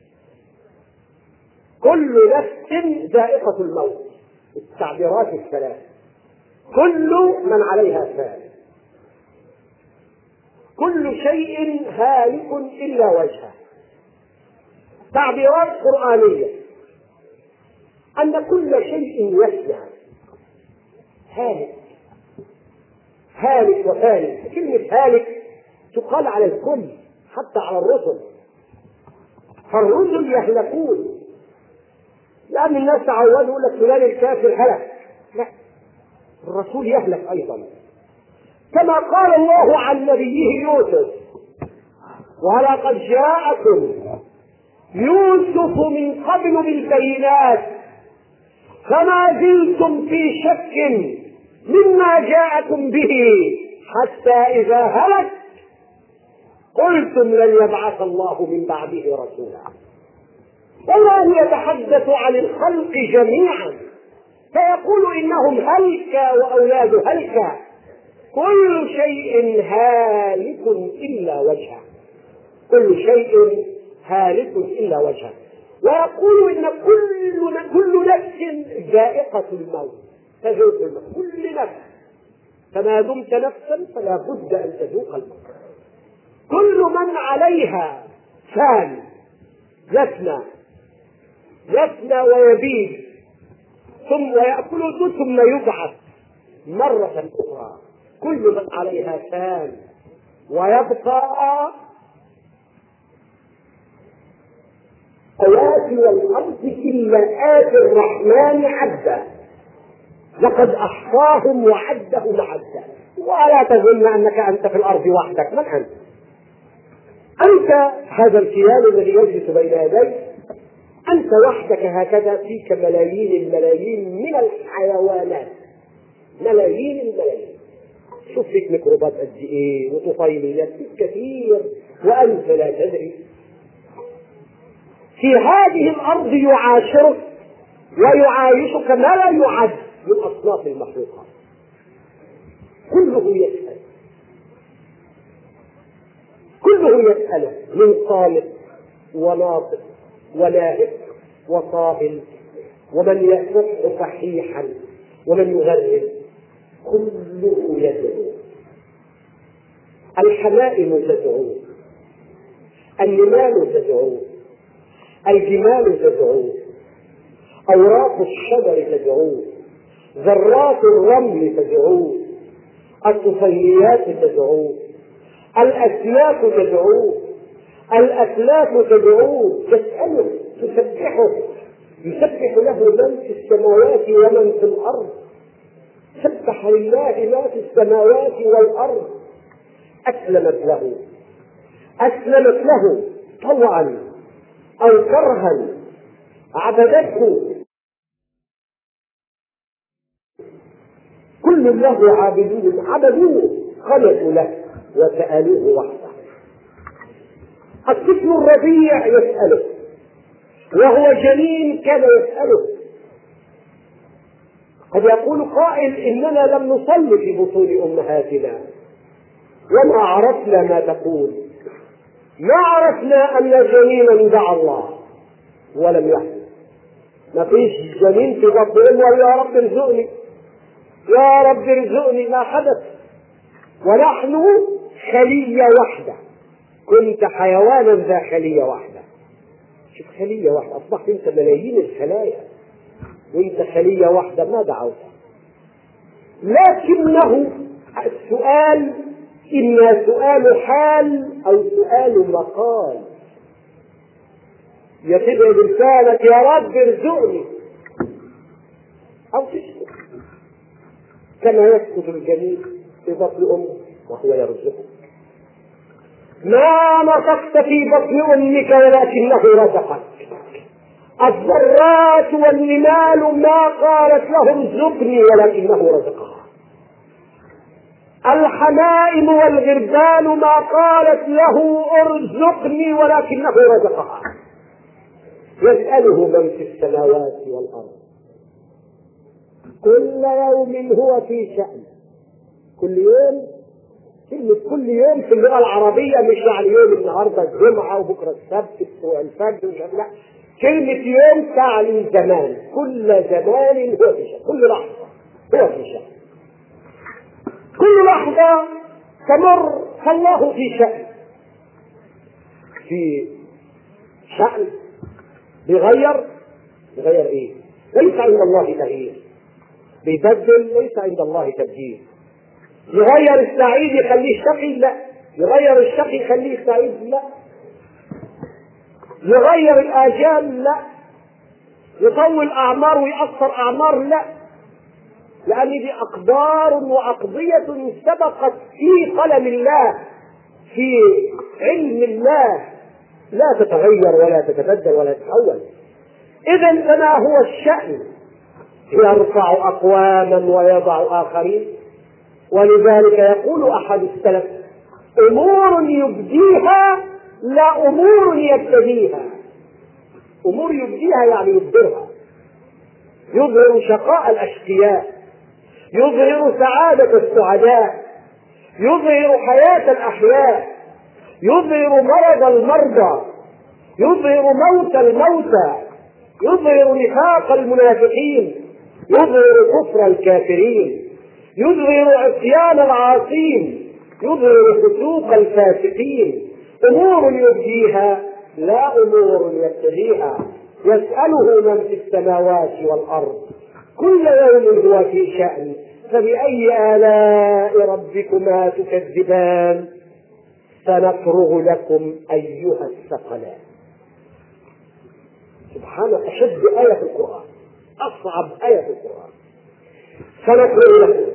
كل نفس ذائقة الموت، التعبيرات الثلاث. كل من عليها فان، كل شيء هالك إلا وجهه. تعبيرات قرآنية أن كل شيء يفنى، هالك هالك وفاني. كلمة هالك تقال على الكل حتى على الرسل، فالرسل يهلكون لأن الناس تعودوا يقول لك فلان الكافر هلك، لا، الرسول يهلك أيضا. كما قال الله عن نبيه يوسف ولقد جاءكم يوسف من قبل بالبينات فما زلتم في شك مما جاءكم به حتى إذا هلك قلتم لن يبعث الله من بعده رسولا. والله يتحدث عن الخلق جميعا فيقول إنهم هلك وأولاد هلك، كل شيء هالك إلا وجهه، كل شيء هالك إلا وجهه. ويقول إن كل كل نفس ذائقة الموت، تذوق الموت كل نفس، فما دمت نفسا فلا بد أن تذوق الموت. كل من عليها فان، يفنى يفنى ويبيد ثم ويأكل ثم يبعث مرة أخرى. كل من عليها فان ويبقى قواسي والأرض إلا آتي الرحمن عبدا لقد أحصاهم وعدهم عدا. ولا تظن أنك أنت في الأرض وحدك، من أنت؟ أنت هذا الكيان الذي يجلس بين يديك، أنت وحدك هكذا، فيك ملايين الملايين من الحيوانات، ملايين الملايين. شوف فيك ميكروبات قد إيه وطفيليات فيك كثير وأنت لا تدري. في هذه الأرض يعاشرك ويعايشك ما لا يعد من أصناف المخلوقات، كله يسأل، كله يسأل من صامت وناطق ونائق وصائل ومن يصح صحيحا ومن يغرب، كله يدعو. الحمائم تدعو، النمال تدعو، الجمال تدعو، أوراق الشجر تدعو، ذرات الرمل تدعو، الطفيليات تدعو، الأسلاك تدعو، الأسلاك تدعو، تسأله، تسبحه، يسبح له من في السماوات ومن في الأرض، سبح لله ما في السماوات والأرض. أسلمت له، أسلمت له طوعا أو كرها عبدته، كل له عابدون عبدوه خلقوا له وسألوه وحده. الطفل الرضيع يسأله، وهو جنين كان يسأله. قد يقول قائل إننا لم نصلي في بطون أمهاتنا وما عرفنا ما تقول، ما عرفنا أن جنينا دعا الله ولم يحدث. ما فيش جنين في بطن أمه يا رب ارزقني يا رب ارزقني، ما حدث. ونحن خلية واحدة، كنت حيوانا ذا خلية واحدة. شوف خلية واحدة، أصبحت أنت ملايين الخلايا وأنت خلية واحدة ما دعوت. لكنه السؤال إما سؤال حال أو سؤال مقال. يتبع بلسانك يا رب ارزقني، أو تسكت كما يسكت الجنين في بطن أمه وهو يرزقك. ما نطقت في بطن أمك ولكنه رزقك. الذرات والنمال ما قالت له ارزقني ولكنه رزقها. الحمائم والغربان ما قالت له ارزقني ولكنه رزقها. يسأله من في السماوات والأرض كل يوم هو في شأن. كل يوم، كلمة كل يوم في اللغة العربية مش يعني يوم النهاردة الجمعة وبكرة السبت والفجر ومش عارف، لا، كلمة يوم تعني زمان، كل زمان هو في شأن، كل لحظة هو في شأن، كل لحظة تمر فالله في شأن، في شأن بيغير. بيغير ايه؟ ليس عند الله تغيير، بيبدل، ليس عند الله تبديل. يغير السعيد يخليه شقي؟ لا. يغير الشقي يخليه سعيد؟ لا. يغير الآجال؟ لا. يطول أعمار ويأثر أعمار؟ لا، لأن دي أقدار وأقضية سبقت في قلم الله، في علم الله، لا تتغير ولا تتبدل ولا تتحول. إذن فما هو الشأن؟ يرفع أقواما ويضع آخرين. ولذلك يقول أحد السلف: أمور يبديها لا أمور يبتديها. أمور يبديها يعني يبدرها، يظهر شقاء الأشقياء، يظهر سعادة السعداء، يظهر حياة الأحياء، يظهر مرض المرضى، يظهر موت الموتى، يظهر نفاق المنافقين، يظهر كفر الكافرين، يظهر عصيان العاصين، يظهر فسوق الفاسقين. أمور يبديها لا أمور يبتديها. يسأله من في السماوات والأرض كل يوم هو في شأن. فبأي آلاء ربكما تكذبان؟ سنفرغ لكم أيها الثقلان. سبحانه، أشد آية في القرآن، أصعب آية في القرآن. سنفرغ لكم.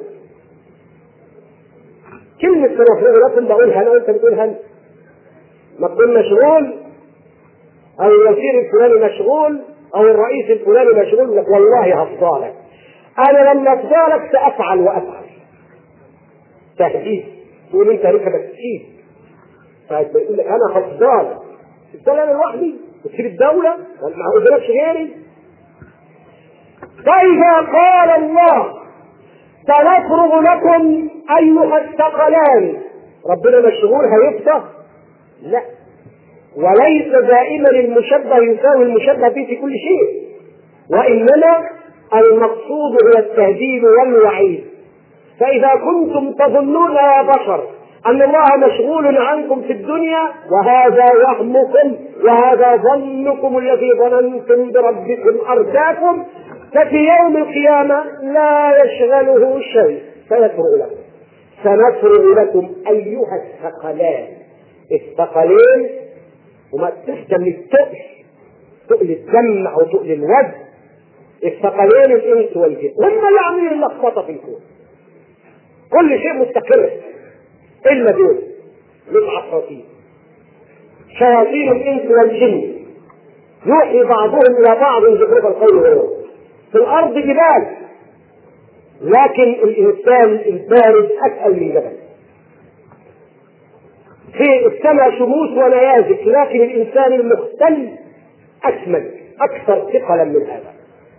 كلمة سنفرغ لكم بقولها أنا وأنت بتقولها أنت. ما تكون مشغول أو الوزير الفلاني مشغول أو الرئيس الفلاني مشغول، لك والله هفضلك، أنا لما أفضلك سأفعل وأفعل. تهديد، تقول أنت ركبك تشيد، فيقول لك أنا هفضلك، تفضل أنا لوحدي وتسيب الدولة ما أقولكش غيري. فإذا قال الله سنفرغ لكم أيها الثقلان، ربنا مشغول هيفضل؟ لا. وليس دائما المشبه يساوي المشبه به في كل شيء، وإنما المقصود هو التهديد والوعيد. فإذا كنتم تظنون يا بشر أن الله مشغول عنكم في الدنيا، وهذا وهمكم وهذا ظنكم الذي ظننتم بربكم أرداكم، ففي يوم القيامة لا يشغله شيء، سيفرغ لكم. سنفرغ لكم أيها الثقلان. الثقلين وما تحكم التقل، تقل الدم أو تقل الوزن. الثقلين الإنس والجن، هم اللي عاملين اللخبطة في الكون. كل شيء مستقر إلا دول مش عفراتين. شياطين الإنس والجن يوحي بعضهم إلى بعض زخرف القول غرورا. في الأرض جبال، لكن الإنسان البارد أثقل من جبل. في السماء شموس ونيازك، لكن الإنسان المختل أكمل أكثر ثقلا من هذا.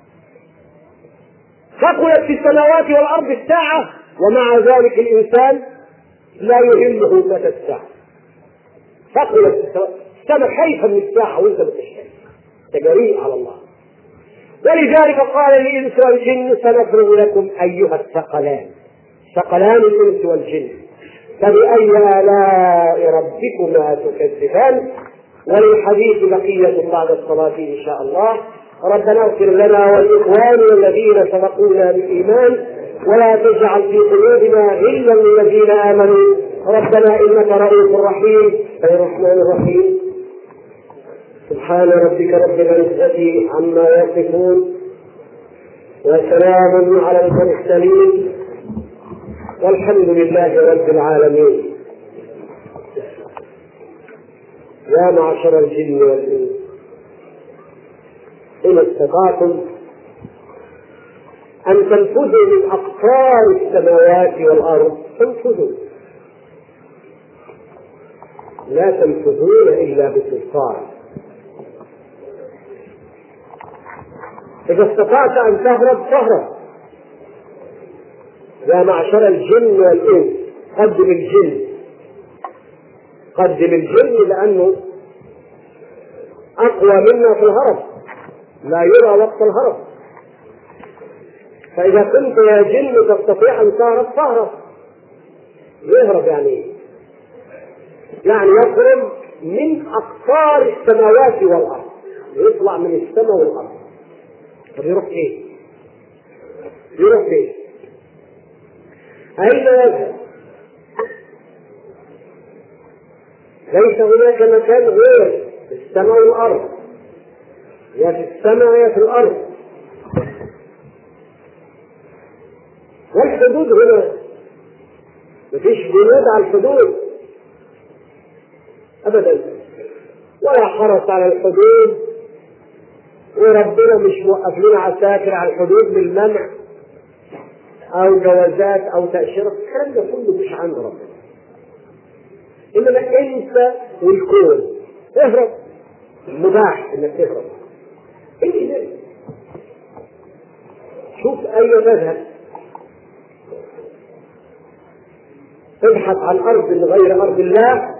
ثقلت في السماوات والأرض الساعة، ومع ذلك الإنسان لا يهمه متى الساعة. ثقلت السماء خايفة من الساعة وانت بتشتري تجريء على الله. ولذلك قال الإنس والجن سنفرغ لكم أيها الثقلان، ثقلان الإنس والجن، فبأي آلاء ربكما تكذبان. وللحديث بقية بعد الصلاة إن شاء الله. ربنا اغفر لنا ولإخواننا الذين سبقونا بالإيمان، ولا تجعل في قلوبنا غلا للذين آمنوا، ربنا إنك رؤوف رحيم. الرحمن الرحيم. سبحان ربك رب العزة عما يصفون، وسلام على المرسلين، والحمد لله رب العالمين. يا معشر الجن والإنس إن استطعتم أن تنفذوا من أقطار السماوات والأرض تنفذوا، لا تنفذون إلا بسلطان. إذا استطعت أن تهرب فاهرب. يا معشر الجن والإنس، قدم الجن، قدم الجن لأنه أقوى منا في الهرب، لا يرى وقت الهرب. فإذا كنت يا جن تستطيع أن تهرب فاهرب. يهرب يعني يعني يخرج من أقطار السماوات والأرض، يطلع من السماء والأرض. طب يروح فين؟ يروح فين؟ أين يذهب؟ ليس هناك مكان غير السماء والأرض، يا في السماء يا في الأرض. والحدود هنا مفيش جنود على الحدود أبدا، ولا حرس على الحدود، وربنا مش موقف لنا عساكر على الحدود للمنع أو جوازات أو تأشيرات. الكلام ده كله مش عند ربنا، إنما أنت والكون اهرب، مباح إنك تهرب. إيه شوف أي مذهب تبحث عن أرض غير أرض الله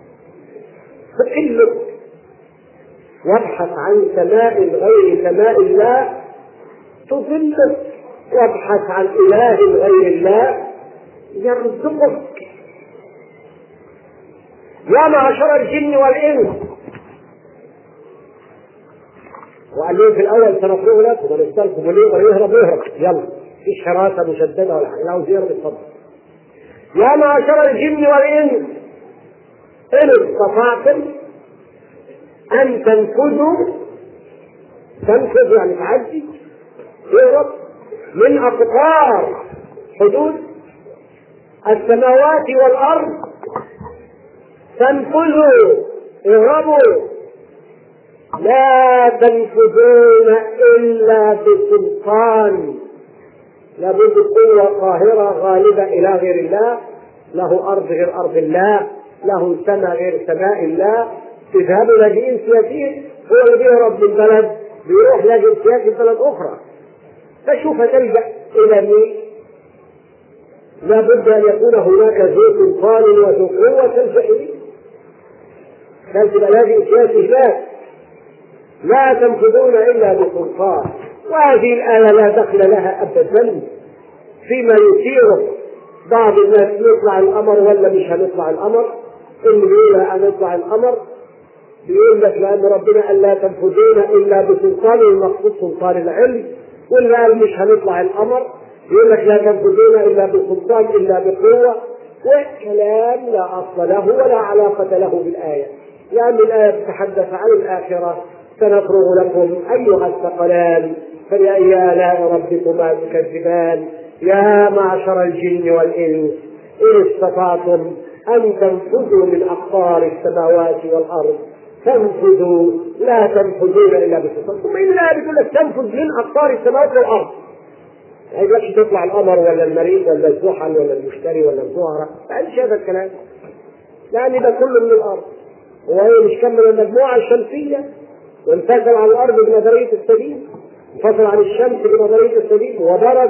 فإلك، وابحث عن سماء غير سماء الله تضلك، وابحث عن إله غير الله يرزقك. يا معشر الجن والإنس، وقال لهم في الأول سنفرغ لكم ونستلكم وليه يهرب يهرب، يلا مفيش حراسة مشددة ولا حاجة، عاوز يهرب اتفضل. يا معشر الجن والإنس إن استطعتم أن تنفذوا، تنفذ يعني تعدي، يهرب من أقطار حدود السماوات والأرض، تنفذوا اهربوا، لا تنفذون إلا بسلطان. لابد قوة قاهرة غالبة إلى غير الله، له أرض غير أرض الله، له سماء غير سماء الله. تذهبوا لاجئين سياسيين، هو اللي بيهرب من بلد بيروح لاجئ سياسي في بلد أخرى. فشوف تلجأ إلى مين؟ لابد أن يكون هناك ذو سلطان وذو قوة تلجأ إليه. لازم لاجئ سياسي هناك، لا تنفذون إلا بسلطان. وهذه الآية لا دخل لها أبدا فيما يثيره بعض الناس، نطلع الأمر ولا مش هنطلع الأمر. اللي بيقول هنطلع الأمر بيقول لك لأن ربنا قال لا تنفذون إلا بسلطان، المقصود سلطان العلم. واللي قال مش هنطلع الأمر يقول لك لا تنفذون إلا بسلطان إلا بقوة. والكلام لا أصل له ولا علاقة له بالآية، لأن الآية تتحدث عن الآخرة. سنفرغ لكم أيها الثقلان فبأي آلاء ربكما تكذبان. يا معشر الجن والإنس إن استطعتم أن تنفذوا من أقطار السماوات والأرض تنفذوا لا تنفذون الا بسلطان. ثم ان الايه بتقول لك تنفذ من اقطار السماوات والارض، ما يقولكش تطلع القمر ولا المريخ ولا الزحل ولا المشتري ولا الزهره، ما قالش هذا الكلام، لان ده كله من الارض. وهي مش كمل المجموعه الشمسيه وانفصل عن الارض بنظريه السديد، انفصل عن الشمس بنظريه السديد، وضرب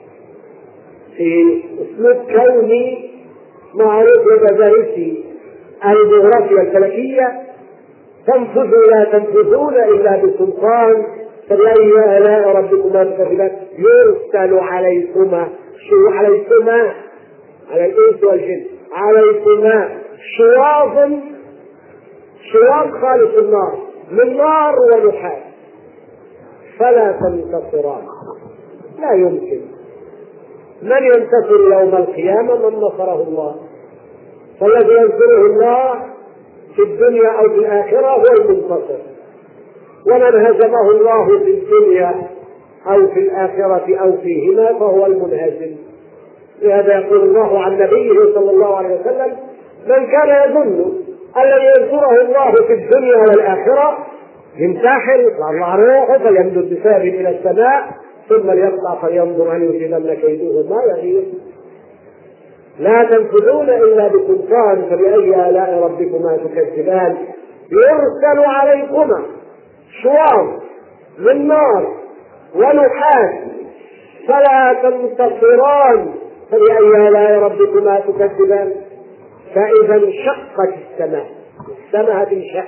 في اسلوب كوني معروف بمدارسي الجغرافيا الفلكيه: تنفذوا لا تنفذون الا بسلطان فبأي آلاء ربكما تكذبان يرسل عليكما شو عليكما على الانس والجن عليكما شواظ شواظ خالص النار من نار ونحاس فلا تنتصران. لا يمكن. من ينتصر يوم القيامة؟ من نصره الله. فالذي ينصره الله في الدنيا أو في الآخرة هو المنتصر، ومن هزمه الله في الدنيا أو في الآخرة أو فيهما فهو المنهزم. لهذا يقول الله عن نبيه صلى الله عليه وسلم: من كان يظن أن لن ينصره الله في الدنيا والآخرة ينتحل يطلع روحه فيمدد بسبب إلى السماء ثم ليطلع فينظر هل يصيبن كيده ما يغير. لا تنفذون إلا بسلطان فبأي آلاء ربكما تكذبان يرسل عليكما شواظ من نار ونحاس فلا تنتصران فبأي آلاء ربكما تكذبان. فإذا انشقت السماء، السماء تنشق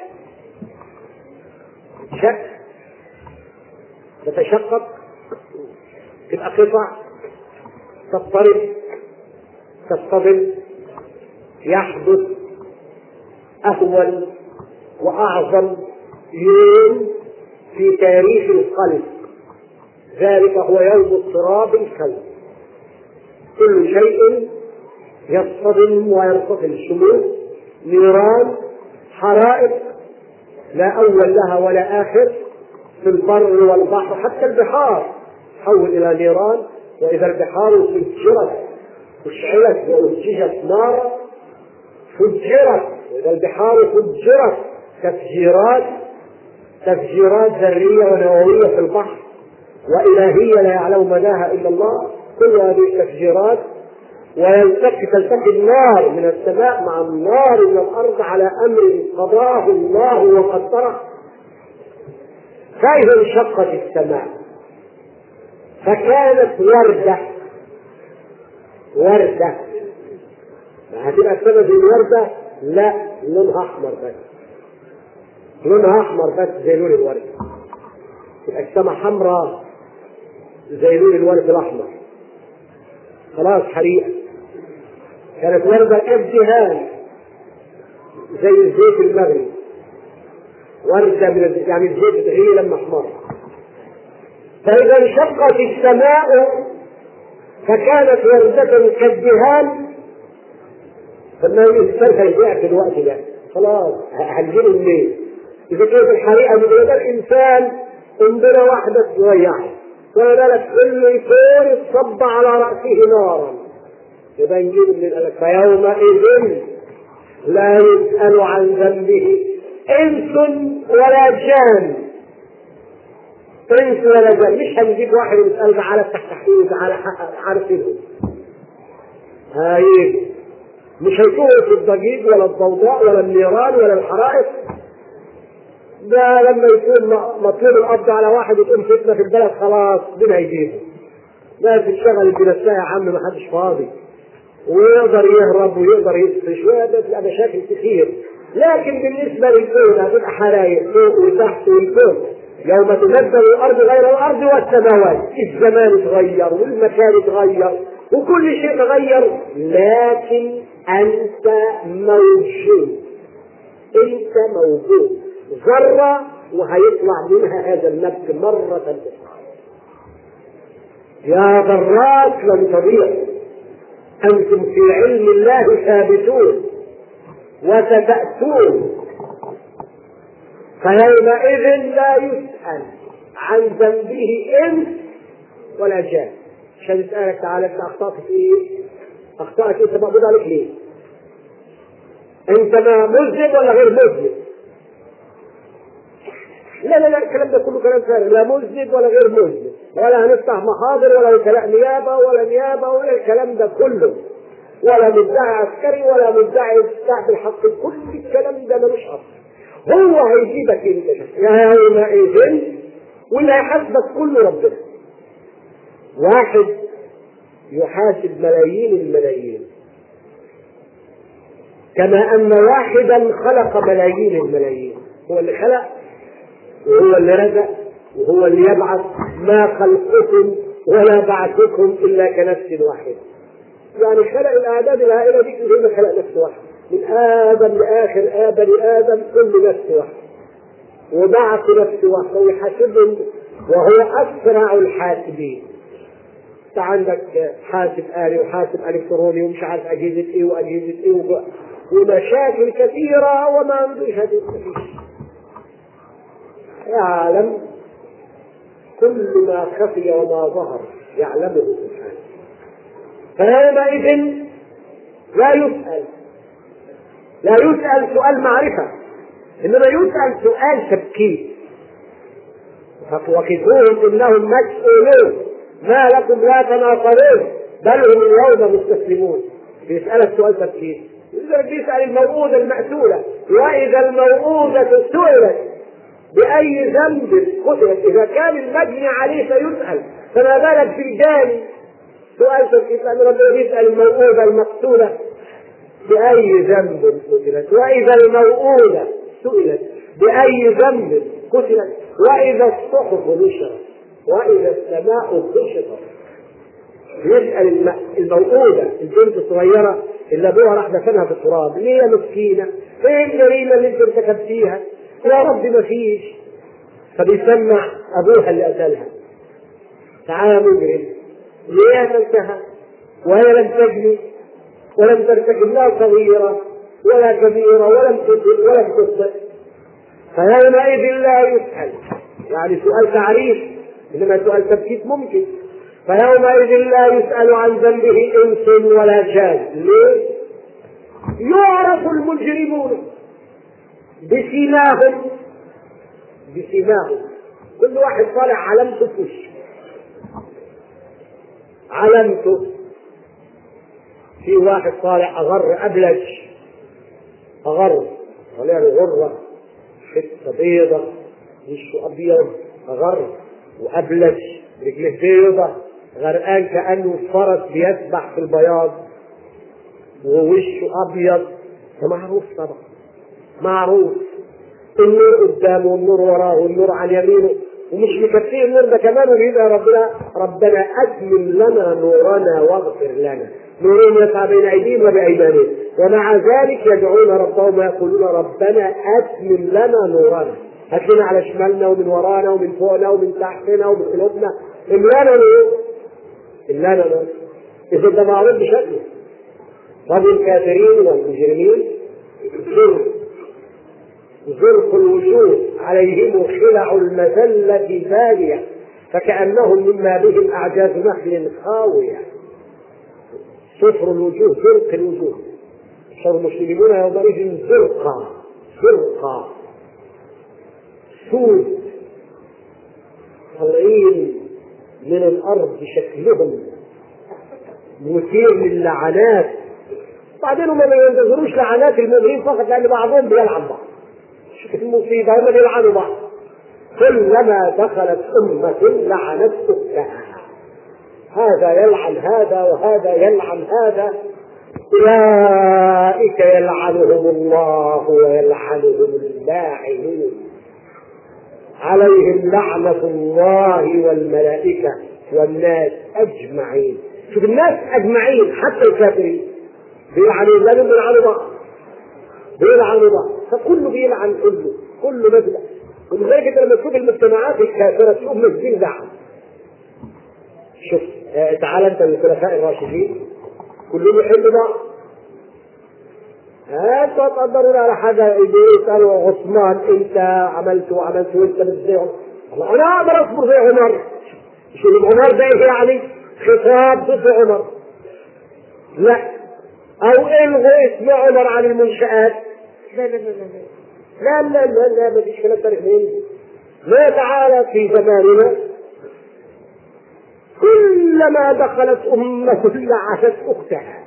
شق تتشقق تبقى قطع تضطرب تصطدم. يحدث أول وأعظم يوم في تاريخ الخلق، ذلك هو يوم اضطراب الكون. كل شيء يصطدم وينفصل، الشموس، نيران، حرائق لا أول لها ولا آخر في البر والبحر، حتى البحار تحول إلى نيران. وإذا البحار فجرت اشعلت وأسججت نارا فجرت، وإذا البحار فجرت تفجيرات تفجيرات ذرية ونووية في البحر وإلهية لا يعلم مداها إلا الله. كل هذه التفجيرات ويلتقي تلتقي النار من السماء مع النار من الأرض على أمر قضاه الله وقدره. فإذا انشقت السماء فكانت وردة وردة هتبقى السماء زي الوردة؟ لا، لونها أحمر بس، لونها أحمر بس زي لون الورد. تبقى السماء حمراء زي لون الورد الأحمر، خلاص حريقة. كانت وردة الدهان زي الزيت المغلي، وردة من الزيت يعني الزيت بتغلي لما احمر. فإذا انشقت السماء فكانت وردة كالدهان، فما يسترخى البيع في الوقت ده خلاص هنجيبه منين؟ إذا كانت الحريقة من يد الإنسان قنبلة واحدة تضيعه، ولا بالك كل يكون يتصب على رأسه نارا، يبقى نجيبه منين؟ قال لك فيومئذ لا يسأل عن ذنبه إنس ولا جان. إنس ولا جان، مش هنجيب واحد يسأل على التحقيق على عارفينه هاي، مش هيكون في الضجيج ولا الضوضاء ولا النيران ولا الحرائق. ده لما يكون مطلوب القبض على واحد وتقوم فتنة في البلد خلاص دين هيجيبه، لا تشتغل الجنسية يا عم ما حدش فاضي، ويقدر يهرب ويقدر يسفش ويقدر مشاكل كثير. لكن بالنسبة للكون هتبقى حرايق فوق وتحت والكون. يوم تنزل الأرض غير الأرض والسماوات، الزمان اتغير والمكان اتغير وكل شيء تغير، لكن أنت موجود، أنت موجود ذرة وهيطلع منها هذا النبت مرة أخرى. يا ذرات لن تضيع، أنتم في علم الله ثابتون وستأتون. فيومئذ لا يسأل عن ذنبه إنس ولا جان. عشان يسألك تعالى أنت أخطأت في إيه؟ أخطأت أنت مقبوض عليك ليه؟ أنت ما مذنب ولا غير مذنب؟ لا لا لا الكلام ده كله كلام فارغ، لا مذنب ولا غير مذنب، ولا هنفتح محاضر ولا وكلاء نيابه ولا نيابه ولا الكلام ده كله، ولا مدعي عسكري ولا مدعي دفاع بالحق، كل الكلام ده ملوش اصل. هو هيجيبك انت يا يومئذ واللي هيحاسبك كله ربنا. واحد يحاسب ملايين الملايين، كما ان واحدا خلق ملايين الملايين، هو اللي خلق وهو اللي رزق وهو اللي يبعث. ما خلقكم ولا بعثكم الا كنفس واحده. يعني خلق الاعداد الهائله دي زي ما خلق نفس واحد، من ادم لاخر ادم لادم كل نفس واحد، وبعث نفس واحد ويحاسبهم وهو اسرع الحاسبين. انت عندك حاسب آلي وحاسب الكتروني ومش عارف اجهزه ايه واجهزه ايه ومشاكل كثيره وما عندوش هذه مفيش. يعلم كل ما خفي وما ظهر يعلمه سبحانه. فيومئذ لا يسأل لا يسأل سؤال معرفة، إنما يسأل سؤال تبكير. وقفوهم إنهم مسؤولون ما لكم لا تناصرون بل هم اليوم مستسلمون. بيسألك سؤال تبكير، بيسأل الموءودة المأسولة وإذا الموءودة سئلت بأي ذنب قتلت. إذا كان المجني عليه سيسأل فما بالك في الجاني؟ سؤال تبكير لأن ربنا بيسأل الموءودة المقتولة بأي ذنب قتلت، وإذا الموءودة سئلت بأي ذنب قتلت، وإذا الصحف نشرت، وإذا السماء كشطت. يسأل الموءودة البنت الصغيرة اللي أبوها راح دفنها في التراب، ليه يا مسكينة؟ فين الجريمة اللي أنت ارتكبتيها؟ يا رب ما فيش. فبيسمع أبوها اللي قتلها، تعالى مجرم، ليه قتلتها؟ وهي لم تجني ولم ترتكب لا صغيرة ولا كبيرة ولم تقتل ولم تخطئ. فيومئذ لا يسأل، يعني سؤال تعريف إنما سؤال تبكيت ممكن. فيومئذ لا يسأل عن ذنبه إنس ولا جان. ليه؟ يعرف المجرمون بسيماهم بسيماهم كل واحد طالع علامته في وشه، علامته. في واحد طالع أغر أبلج، أغر طالع له غرة حتة بيضة وشه أبيض، أغر وأبلج رجله بيضة غرقان كأنه فرس بيسبح في البياض ووشه أبيض. فمعروف طبعا، معروف النور قدامه والنور وراه والنور عن يمينه، ومش مكفيه النور ده كمان وبيبقى ربنا ربنا أتمم لنا نورنا واغفر لنا. نورهم يسعى بين أيديهم وبأيمانهم ومع ذلك يدعون ربهم ويقولون ربنا أتمم لنا نورنا. هات لنا على شمالنا ومن ورانا ومن فوقنا ومن تحتنا ومن قلوبنا، املانا نور، املانا نور. إذا ده معروف بشكله. طب الكافرين والمجرمين زرق زرق الوجوه عليهم خلع المذلة ثانية فكأنهم مما بهم أعجاز نخل خاوية. صفر الوجوه زرق الوجوه. صار المسلمون يومئذ زرقا زرقا سود طالعين من الأرض شكلهم مثير للعنات. بعدين هم ما ينتظروش لعنات المؤمنين فقط لأن بعضهم بيلعن بعض. شوف المصيبة هم بيلعنوا بعض. كلما دخلت أمة لعنت أختها، هذا يلعن هذا وهذا يلعن هذا. أولئك يلعنهم الله ويلعنهم اللاعنون عليهم لعنة الله والملائكة والناس أجمعين. شوف الناس أجمعين حتى الكافرين بيلعنوا لأنهم بيلعنوا بعض بيلعنوا بعض فكله بيلعن كله كله مبلغ. ولذلك انت لما تشوف المجتمعات الكافرة تشوف مسجين لعن. شوف اه تعال انت من الخلفاء الراشدين كلهم يحبوا بعض. انتوا تقدرون على حاجة يسألوا عثمان انت عملت وعملت وانت مش زي عمر. انا اقدر اصبر زي عمر. شو عمر ده ايه يعني؟ خطاب ضد عمر. لا او الغوا اسم عمر عن المنشآت. لا لا لا لا لا لا لا لا ما فيش كلام تاريخ. ما تعالى في زماننا كلما دخلت أمة لعنت أختها.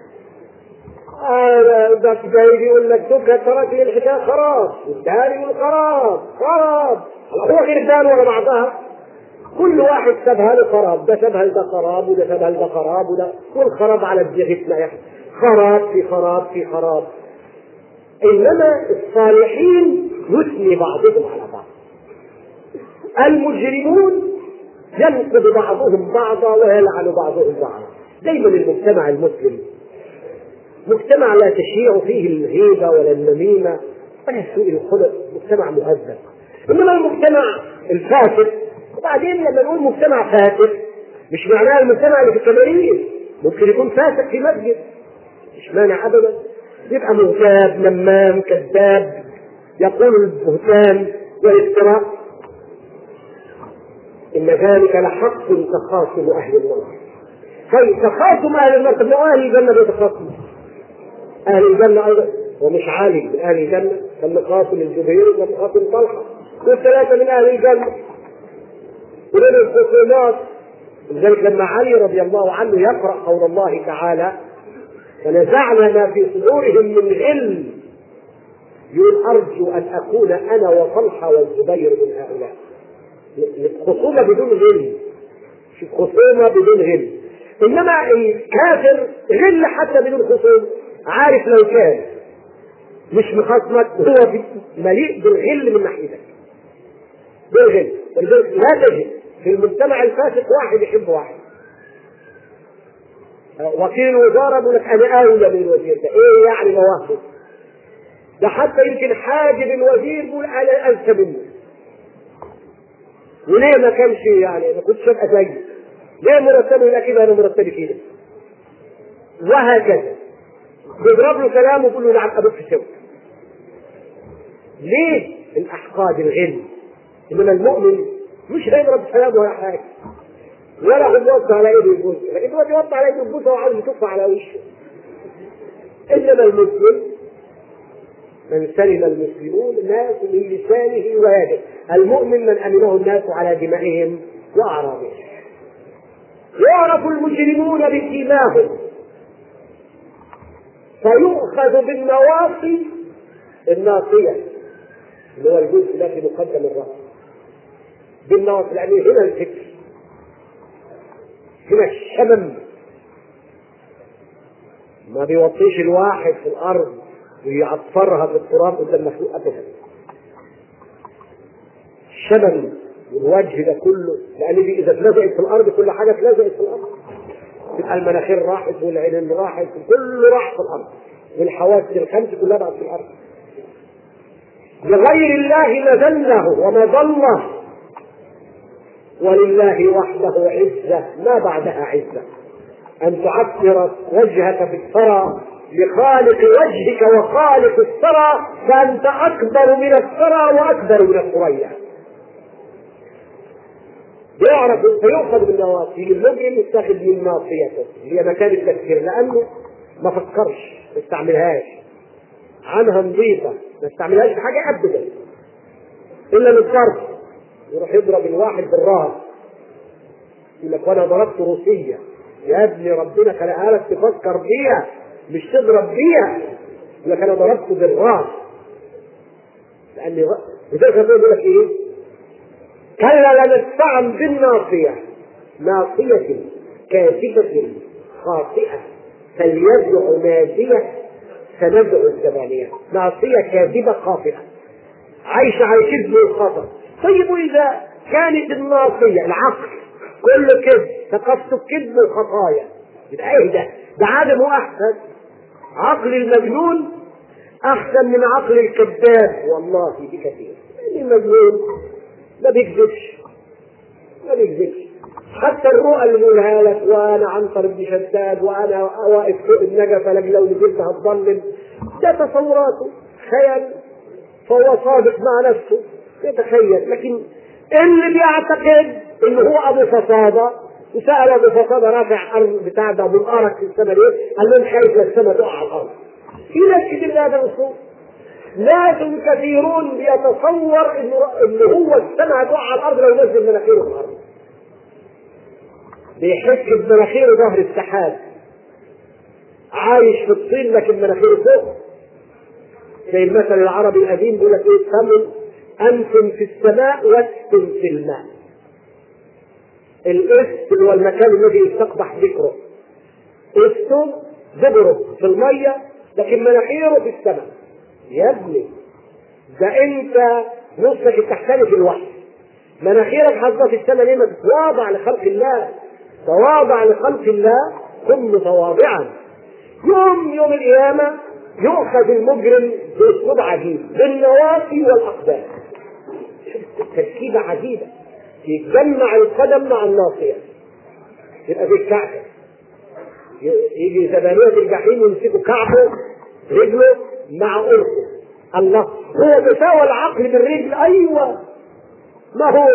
هذا ذاك جاي يقول لك تبقى ترك لي الحكاية خراب، والثاني يقول خراب خراب، هو غير ولا بعضها، كل واحد سبها له خراب، ده سبها ده خراب وده سبها ده خراب وده، والخراب على دماغنا يا خراب في خراب في خراب. إنما الصالحين يثني بعضهم على بعض، المجرمون ينقض بعضهم بعضا ويلعن بعضهم بعضا. دايما المجتمع المسلم مجتمع لا تشيع فيه الغيبة ولا النميمة ولا سوء الخلق، مجتمع مهذب. إنما المجتمع الفاسد، وبعدين لما نقول مجتمع فاسد مش معناه المجتمع اللي في الكباريه، ممكن يكون فاسد في مسجد، مش مانع أبدا، يبقى مغتاب نمام كذاب يقول البهتان والافتراء. إن ذلك لحق تخاصم أهل النار. طيب تخاصم أهل النار، طب لو أهل الجنة بيتخاصموا أهل الجنة أيضا، ومش عالي من أهل الجنة كان مقاتل الزبير وكان مقاتل طلحة والثلاثة من أهل الجنة ولين الخصومات. لذلك لما علي رضي الله عنه يقرأ قول الله تعالى فنزعنا ما في صدورهم من غل، يقول أرجو أن أكون أنا وطلحة والزبير من هؤلاء. خصومة بدون غل، شوف خصومة بدون غل. إنما الكافر غل حتى بدون خصومة، عارف لو كان مش مخاصمك هو مليء بالغل من ناحيتك بالغل. ولذلك لا تجد في المجتمع الفاسد واحد يحب واحد. وكيل وزارة يقول لك أنا أولى من الوزير ده، إيه يعني مواهب؟ ده حتى يمكن حاجب الوزير يقول أنا أذكى منه. وليه ما كانش يعني ما كنتش أبقى زيه؟ ليه مرتبه يقول كده أنا مرتبي كده؟ وهكذا بيضرب له كلام ويقول له نعم أبوك في الشوك. ليه؟ الأحقاد الغل. إنما المؤمن مش هيضرب كلامه ولا حاجة، ولا هو بيوطى على ايده يبوس، لكن هو بيوطى على ايده يبوس وعاوز يكف على وشه. انما المسلم من سلم المسلمون الناس من لسانه ويده، المؤمن من امنه الناس على دمائهم واعراضهم. يعرف المجرمون بسيماهم فيؤخذ بالنواصي الناصيه اللي هو الجزء الذي مقدم الراس بالنواصي، لان هنا الفكر هنا الشمم. ما بيوطيش الواحد في الارض ويعطرها بالتراب قدام مخلوق ابدا. الشمم والوجه ده كله، لان دي اذا اتلزقت في الارض كل حاجه اتلزقت في الارض، تبقى المناخير راحت والعينين راحت وكله راح في الارض، والحواس الخمس كلها بقت في الارض. لغير الله مذله ومظله، ولله وحده عزة ما بعدها عزة. أن تعطر وجهك بالثرى لخالق وجهك وخالق الثرى، فأنت أكبر من الثرى وأكبر من الثريا. يعرف فيؤخذ بالنواصي. المجرم يتخذ من ناصيته هي مكان التفكير، لأنه ما فكرش ما استعملهاش، عنها نظيفة ما استعملهاش في حاجة أبدا إلا للضرب. يروح يضرب الواحد بالراس يقول لك وانا ضربت روسية. يا ابني ربنا خلقها لك تفكر بيها مش تضرب بيها. يقول لك انا ضربته بالراس لاني لذلك يقول لك ايه؟ كلا لنستعن بالناصية، ناصية كاذبة خاطئة فليدع نادية سندع الزبانية. ناصية كاذبة خاطئة عايشة على الكذب والخطأ. طيب وإذا كانت الناصية العقل كله كذب، ثقافته الكذب والخطايا، يبقى ايه ده؟ ده عالم احسن. عقل المجنون احسن من عقل الكذاب والله بكثير. المجنون ما بيكذبش ما بيكذبش حتى الرؤى اللي بيقولها لك وانا عنتر بن شداد وانا واقف فوق النجفه لكن لو نزلت هتضلم، ده تصوراته خيال، فهو صادق مع نفسه يتخيل. لكن اللي بيعتقد انه هو ابو فصاده وسأل ابو فصاده رافع ارض بتاع ده ابو الارك في السماء ليه؟ قال له خايف للسماء تقع على الارض. في ناس كتير بهذا الاسلوب. ناس كثيرون بيتصور انه إن هو السماء هتقع على الارض لو نزل مناخيره في الارض. بيحك بمناخيره ظهر السحاب، عايش في الطين لكن مناخيره فوق. زي المثل العربي القديم بيقول لك ايه؟ ثمن انتم في السماء واسم في الماء. الاسم هو المكان الذي يستقبح ذكره، اسم ذكره في الميه لكن مناخيره في السماء. يا ابني ده انت نصك تحترف الوحي، مناخيرك حاطه في السماء ليه؟ ما تتواضع لخلق الله، تواضع لخلق الله، كن متواضعا. يوم يوم القيامه يؤخذ المجرم باسلوب عجيب بالنواصي والاقدام. تركيبه عجيبه، يتجمع القدم مع الناصيه يبقى في الكعكه، يجي زبانيه الجحيم يمسكوا كعبه رجله مع قرصه. الله، هو تساوى العقل بالرجل؟ ايوه، ما هو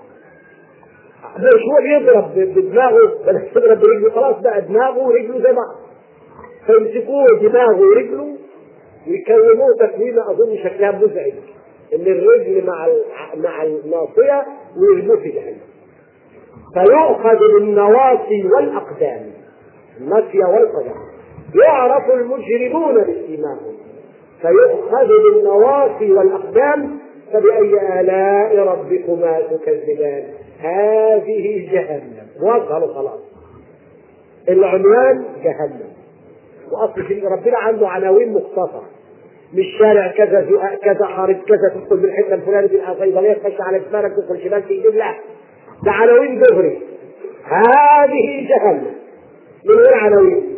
مش هو بيضرب بدماغه بل تضرب برجله، خلاص بقى دماغه ورجله زي بعض، فيمسكوه دماغه ورجله ويكلموه تكوينه اظن شكلها مزعج، ان الرجل مع مع الناصيه ويرموه في جهنم. فيؤخذ بالنواصي والاقدام، الناصيه والقدم، يعرف المجرمون بسيماهم، فيؤخذ بالنواصي والاقدام. فبأي آلاء ربكما تكذبان؟ هذه جهنم. وصلوا خلاص، العنوان جهنم. واصل ربنا عنده عناوين مختصره، مش شارع كذا زقاق كذا حارب كذا تدخل بالحته الفلانيه تبقى صيدليه تخش على شمالك تدخل شمال تجيب، لا، ده عناوين دغري. هذه جهنم من غير عناوين.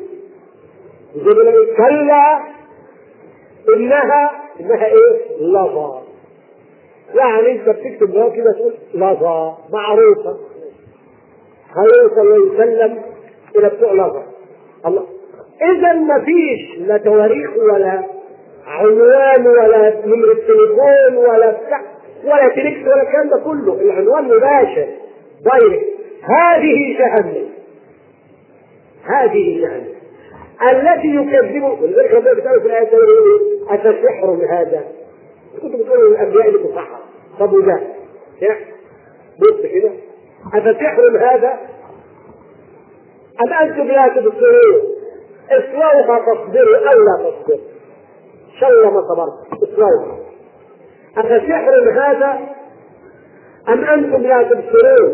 كلا انها انها ايه؟ لظى. يعني انت بتكتب جواب كده تقول لظى، معروفه، هيوصل ويسلم الى بتوع لظى. الله، اذا ما فيش لا تواريخ ولا عنوان ولا نمرة تليفون ولا بتاع ولا تليكس ولا الكلام ده كله، العنوان مباشر دايركت. هذه جهنم، هذه جهنم التي يكذبوا. ولذلك ربنا بيقول في الآية أتسحر بهذا؟ كنتوا بتقولوا للأنبياء اللي تسحر، طب وده سحر؟ بص كده، أتسحر بهذا؟ أم أنتم لا تبصرون؟ اصلوها تصبروا أو لا تصبروا، إن شاء الله ما صبرت اصلوها. أفسحر هذا أم أنتم لا تبصرون؟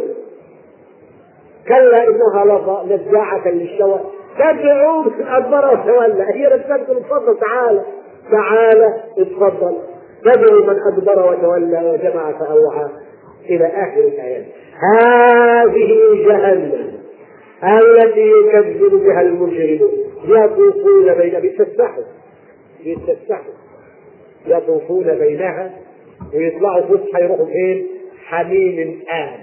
كلا إنها لظى نزاعة للشوى تدعو أدبر وتولى. هي رسالة اتفضل تعالى تعالى اتفضل، تدعو من أدبر وتولى وجمع فأوعى إلى آخر الآيات. هذه جهنم التي يكذب بها المجرمون يطوفون بين بيتسحوا يتسحوا يطوفون بينها ويطلعوا فسحة يروحوا فين؟ حميم آن.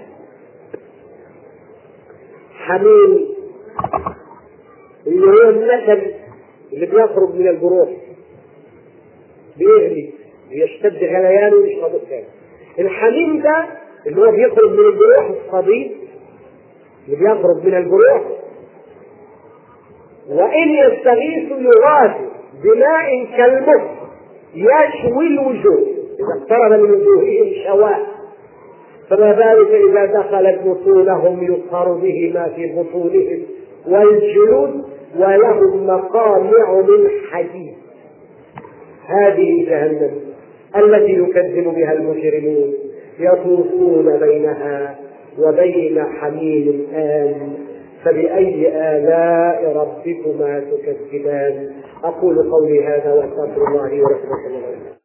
حميم اللي هو النسم اللي بيخرج من الجروح، بيغلي بيشتد غليانه ويشرب الثاني. الحميم ده اللي هو بيخرج من الجروح، الصديد اللي بيخرج من الجروح، وإن يستغيثوا يغاثوا بماء كالمهل يشوي الوجوه إذا اقترب من وجوههم شواء، فما بالك إذا دخلت بطونهم يصهر به ما في بطونهم والجلود ولهم مقامع من حديد. هذه جهنم التي يكذب بها المجرمون يطوفون بينها وبين حميم آن. فبأي آلاء ربكما تكذبان؟ أقول قولي هذا وأستغفر الله لي ولكم.